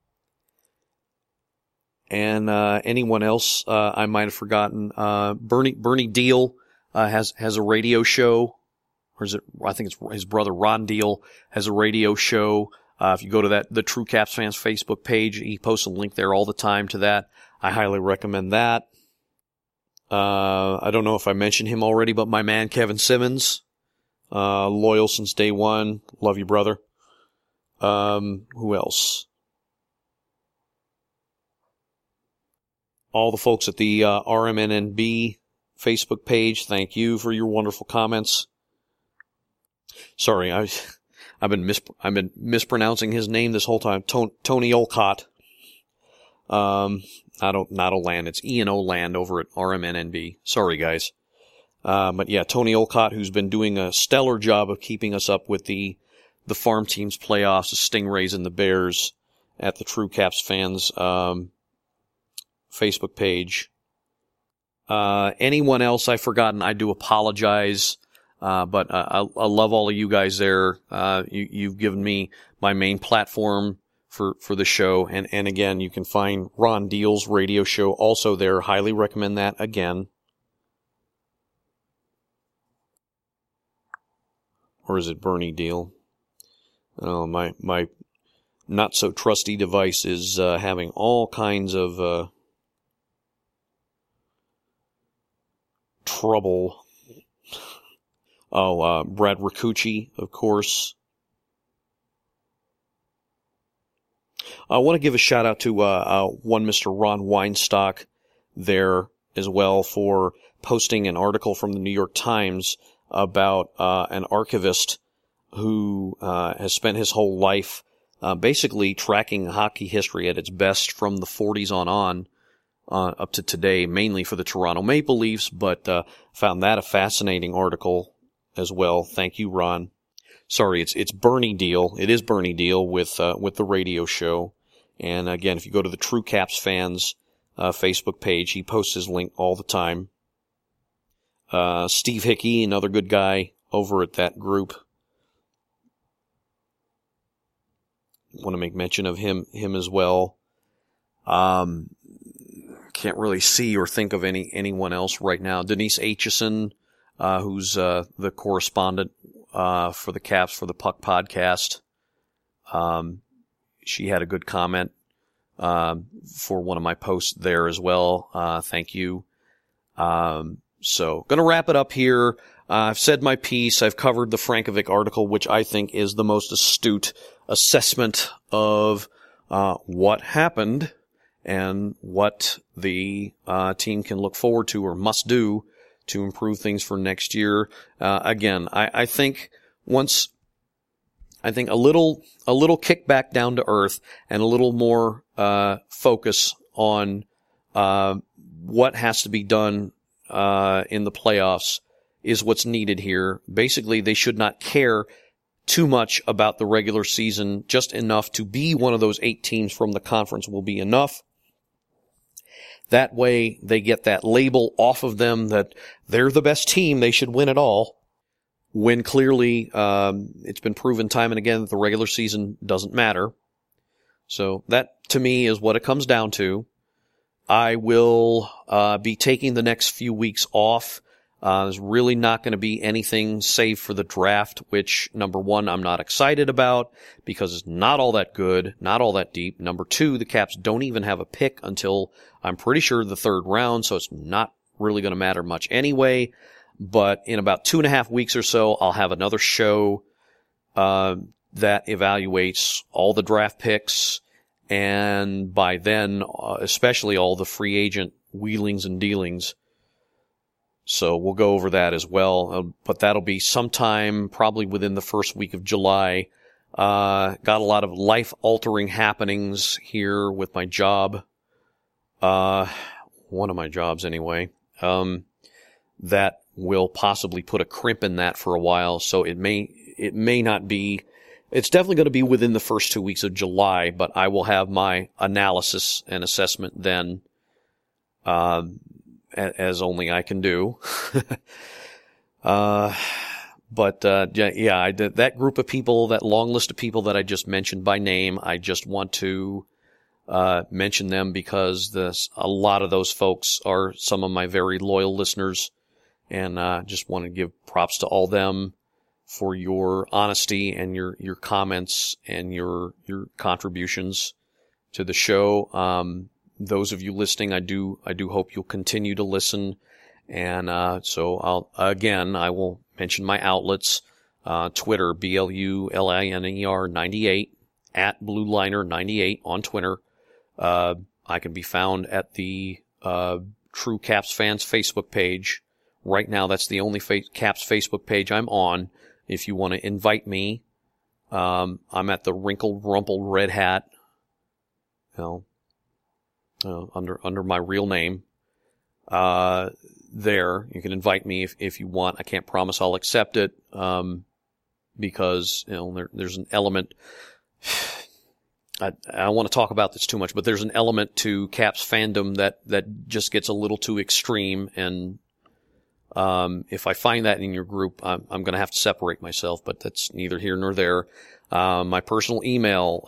And, anyone else, I might have forgotten. Bernie Deal, has a radio show. Or is it, I think it's his brother Ron Deal has a radio show. If you go to the True Caps Fans Facebook page, he posts a link there all the time to that. I highly recommend that. I don't know if I mentioned him already, but my man Kevin Simmons, loyal since day one. Love you, brother. Who else? All the folks at the RMNNB Facebook page, thank you for your wonderful comments. Sorry, I've been mispronouncing his name this whole time. Tony Olcott. Not Oland. It's Ian Oland over at RMNNB. Sorry, guys. But yeah, Tony Olcott, who's been doing a stellar job of keeping us up with the farm teams playoffs, the Stingrays and the Bears at the True Caps fans, Facebook page. Anyone else I've forgotten, I do apologize. But I love all of you guys there. You've given me my main platform for the show. And again, you can find Ron Deal's radio show also there. Highly recommend that again. Or is it Bernie Deal? Oh, my not so trusty device is having all kinds of trouble. Oh, Brad Ricucci, of course. I want to give a shout out to one Mr. Ron Weinstock there as well for posting an article from the New York Times about an archivist who has spent his whole life basically tracking hockey history at its best from the 40s on up to today, mainly for the Toronto Maple Leafs, but found that a fascinating article as well. Thank you, Ron. Sorry, it's Bernie Deal. It is Bernie Deal with the radio show. And again, if you go to the True Caps fans Facebook page, he posts his link all the time. Steve Hickey, another good guy over at that group. Want to make mention of him as well. Can't really see or think of anyone else right now. Denise Aitchison, who's the correspondent for the Caps for the Puck podcast. She had a good comment for one of my posts there as well. Thank you. So, going to wrap it up here. I've said my piece. I've covered the Frankovic article, which I think is the most astute assessment of what happened and what the team can look forward to or must do to improve things for next year. Again, I think a little kickback down to earth and a little more focus on what has to be done in the playoffs is what's needed here. Basically, they should not care too much about the regular season. Just enough to be one of those 8 teams from the conference will be enough. That way, they get that label off of them that they're the best team, they should win it all. When clearly, it's been proven time and again that the regular season doesn't matter. So that, to me, is what it comes down to. I will be taking the next few weeks off. There's really not going to be anything save for the draft, which, number one, I'm not excited about because it's not all that good, not all that deep. Number two, the Caps don't even have a pick until I'm pretty sure the 3rd round, so it's not really going to matter much anyway. But in about 2.5 weeks or so, I'll have another show that evaluates all the draft picks, and by then, especially all the free agent wheelings and dealings. So we'll go over that as well, but that'll be sometime probably within the first week of July. Got a lot of life-altering happenings here with my job. One of my jobs anyway. That will possibly put a crimp in that for a while, so it may not be. It's definitely going to be within the first 2 weeks of July, but I will have my analysis and assessment then, as only I can do. That group of people, that long list of people that I just mentioned by name, I just want to mention them because a lot of those folks are some of my very loyal listeners, and just want to give props to all them for your honesty and your comments and your contributions to the show. Those of you listening, I do hope you'll continue to listen. And, so I will mention my outlets. Twitter, BLULINER 98, at BlueLiner98 on Twitter. I can be found at the True Caps Fans Facebook page. Right now, that's the only Caps Facebook page I'm on. If you want to invite me, I'm at the Wrinkled Rumpled Red Hat, under my real name. There, you can invite me if you want. I can't promise I'll accept it, because, there's an element, I don't want to talk about this too much, but there's an element to Caps fandom that just gets a little too extreme, and if I find that in your group, I'm going to have to separate myself, but that's neither here nor there. My personal email,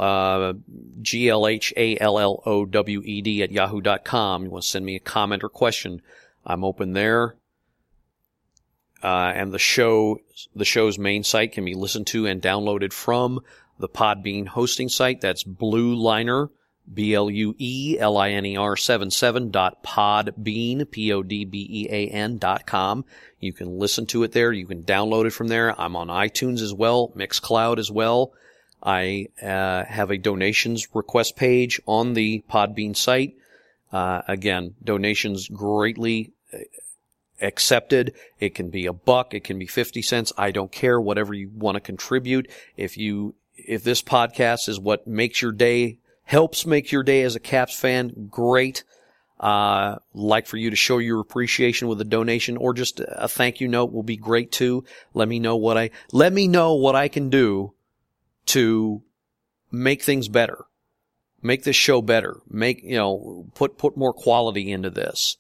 glhallowed@yahoo.com. You want to send me a comment or question, I'm open there. And the show's main site can be listened to and downloaded from the Podbean hosting site. That's Blue Liner, BLUELINER 77.podbean, PODBEAN.com. You can listen to it there. You can download it from there. I'm on iTunes as well, Mixcloud as well. I have a donations request page on the Podbean site. Again, donations greatly accepted. It can be $1, it can be 50 cents. I don't care, whatever you want to contribute. If this podcast is what makes your day, helps make your day as a Caps fan, great. Like for you to show your appreciation with a donation or just a thank you note will be great too. Let me know what I can do to make things better. Make this show better. Put more quality into this.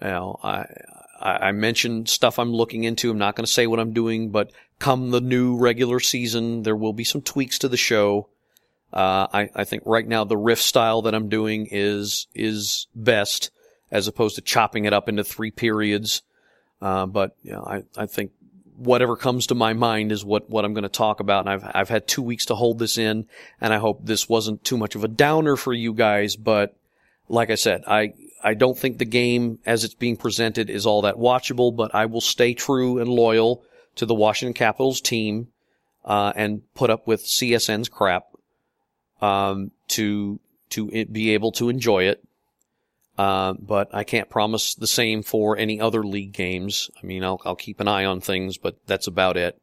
I mentioned stuff I'm looking into. I'm not going to say what I'm doing, but come the new regular season, there will be some tweaks to the show. I think right now the riff style that I'm doing is best, as opposed to chopping it up into 3 periods. But I think whatever comes to my mind is what I'm going to talk about. And I've had 2 weeks to hold this in, and I hope this wasn't too much of a downer for you guys. But like I said, I don't think the game as it's being presented is all that watchable, but I will stay true and loyal to the Washington Capitals team, and put up with CSN's crap, to be able to enjoy it. But I can't promise the same for any other league games. I mean, I'll keep an eye on things, but that's about it.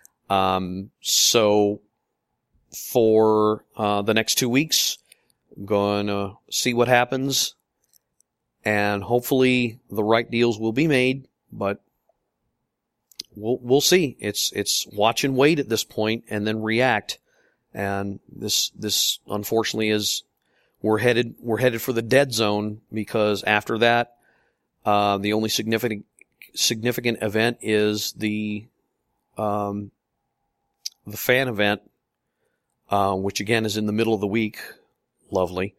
So for, the next 2 weeks, I'm gonna see what happens, and hopefully the right deals will be made, but we'll see. It's watch and wait at this point and then react. And this unfortunately is, we're headed for the dead zone, because after that, the only significant event is the fan event, which again is in the middle of the week. Lovely.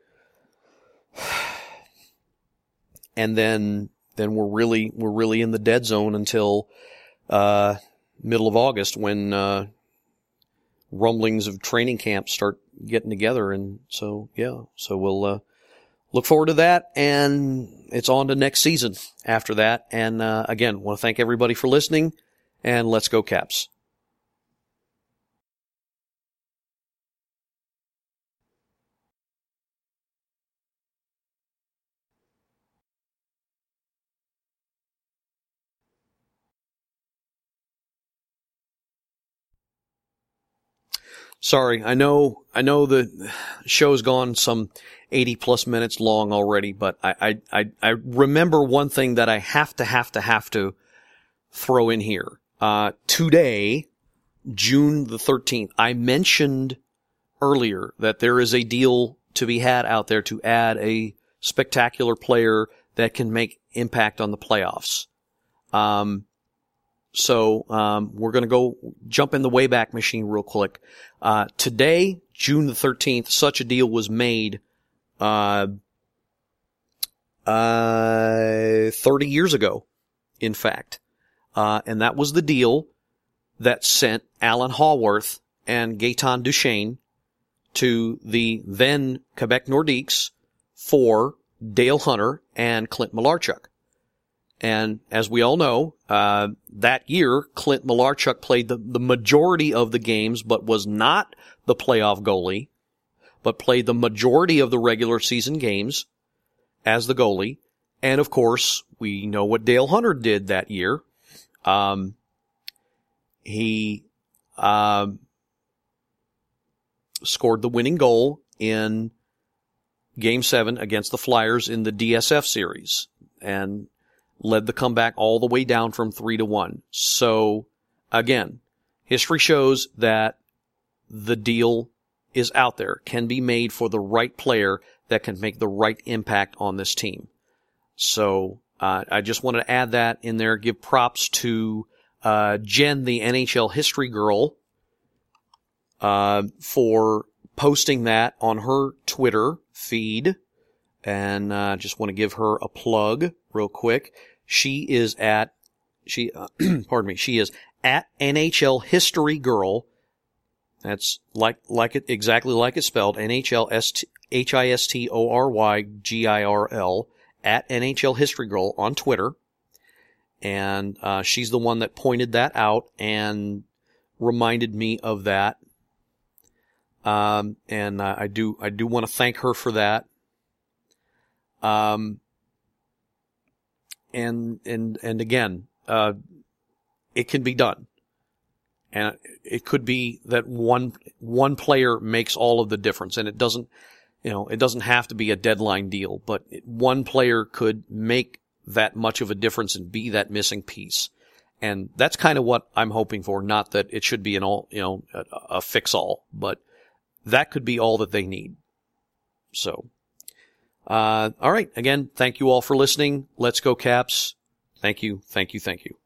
And then we're really in the dead zone until middle of August, when rumblings of training camps start getting together. And so we'll look forward to that, and it's on to next season after that. And again, want to thank everybody for listening, and let's go Caps. Sorry, I know the show's gone some 80 plus minutes long already, but I remember one thing that I have to throw in here. Today, June the 13th, I mentioned earlier that there is a deal to be had out there to add a spectacular player that can make impact on the playoffs. So we're going to go jump in the Wayback Machine real quick. Today, June the 13th, such a deal was made 30 years ago, in fact. And that was the deal that sent Alan Haworth and Gaetan Duchesne to the then Quebec Nordiques for Dale Hunter and Clint Malarchuk. And as we all know, that year, Clint Malarchuk played the majority of the games, but was not the playoff goalie, but played the majority of the regular season games as the goalie. And of course, we know what Dale Hunter did that year. He scored the winning goal in Game 7 against the Flyers in the DSF series and led the comeback all the way down from 3-1. So, again, history shows that the deal is out there, can be made for the right player that can make the right impact on this team. So, I just wanted to add that in there, give props to Jen, the NHL history girl, for posting that on her Twitter feed. And just want to give her a plug real quick. She is at NHL History Girl. That's like it, exactly like it's spelled, NHLHISTORYGIRL, at NHL History Girl on Twitter. And she's the one that pointed that out and reminded me of that. And I do want to thank her for that. And again, it can be done. And it could be that one player makes all of the difference, and it doesn't have to be a deadline deal, but one player could make that much of a difference and be that missing piece. And that's kind of what I'm hoping for. Not that it should be a fix-all, but that could be all that they need. So, all right. Again, thank you all for listening. Let's go Caps. Thank you. Thank you. Thank you.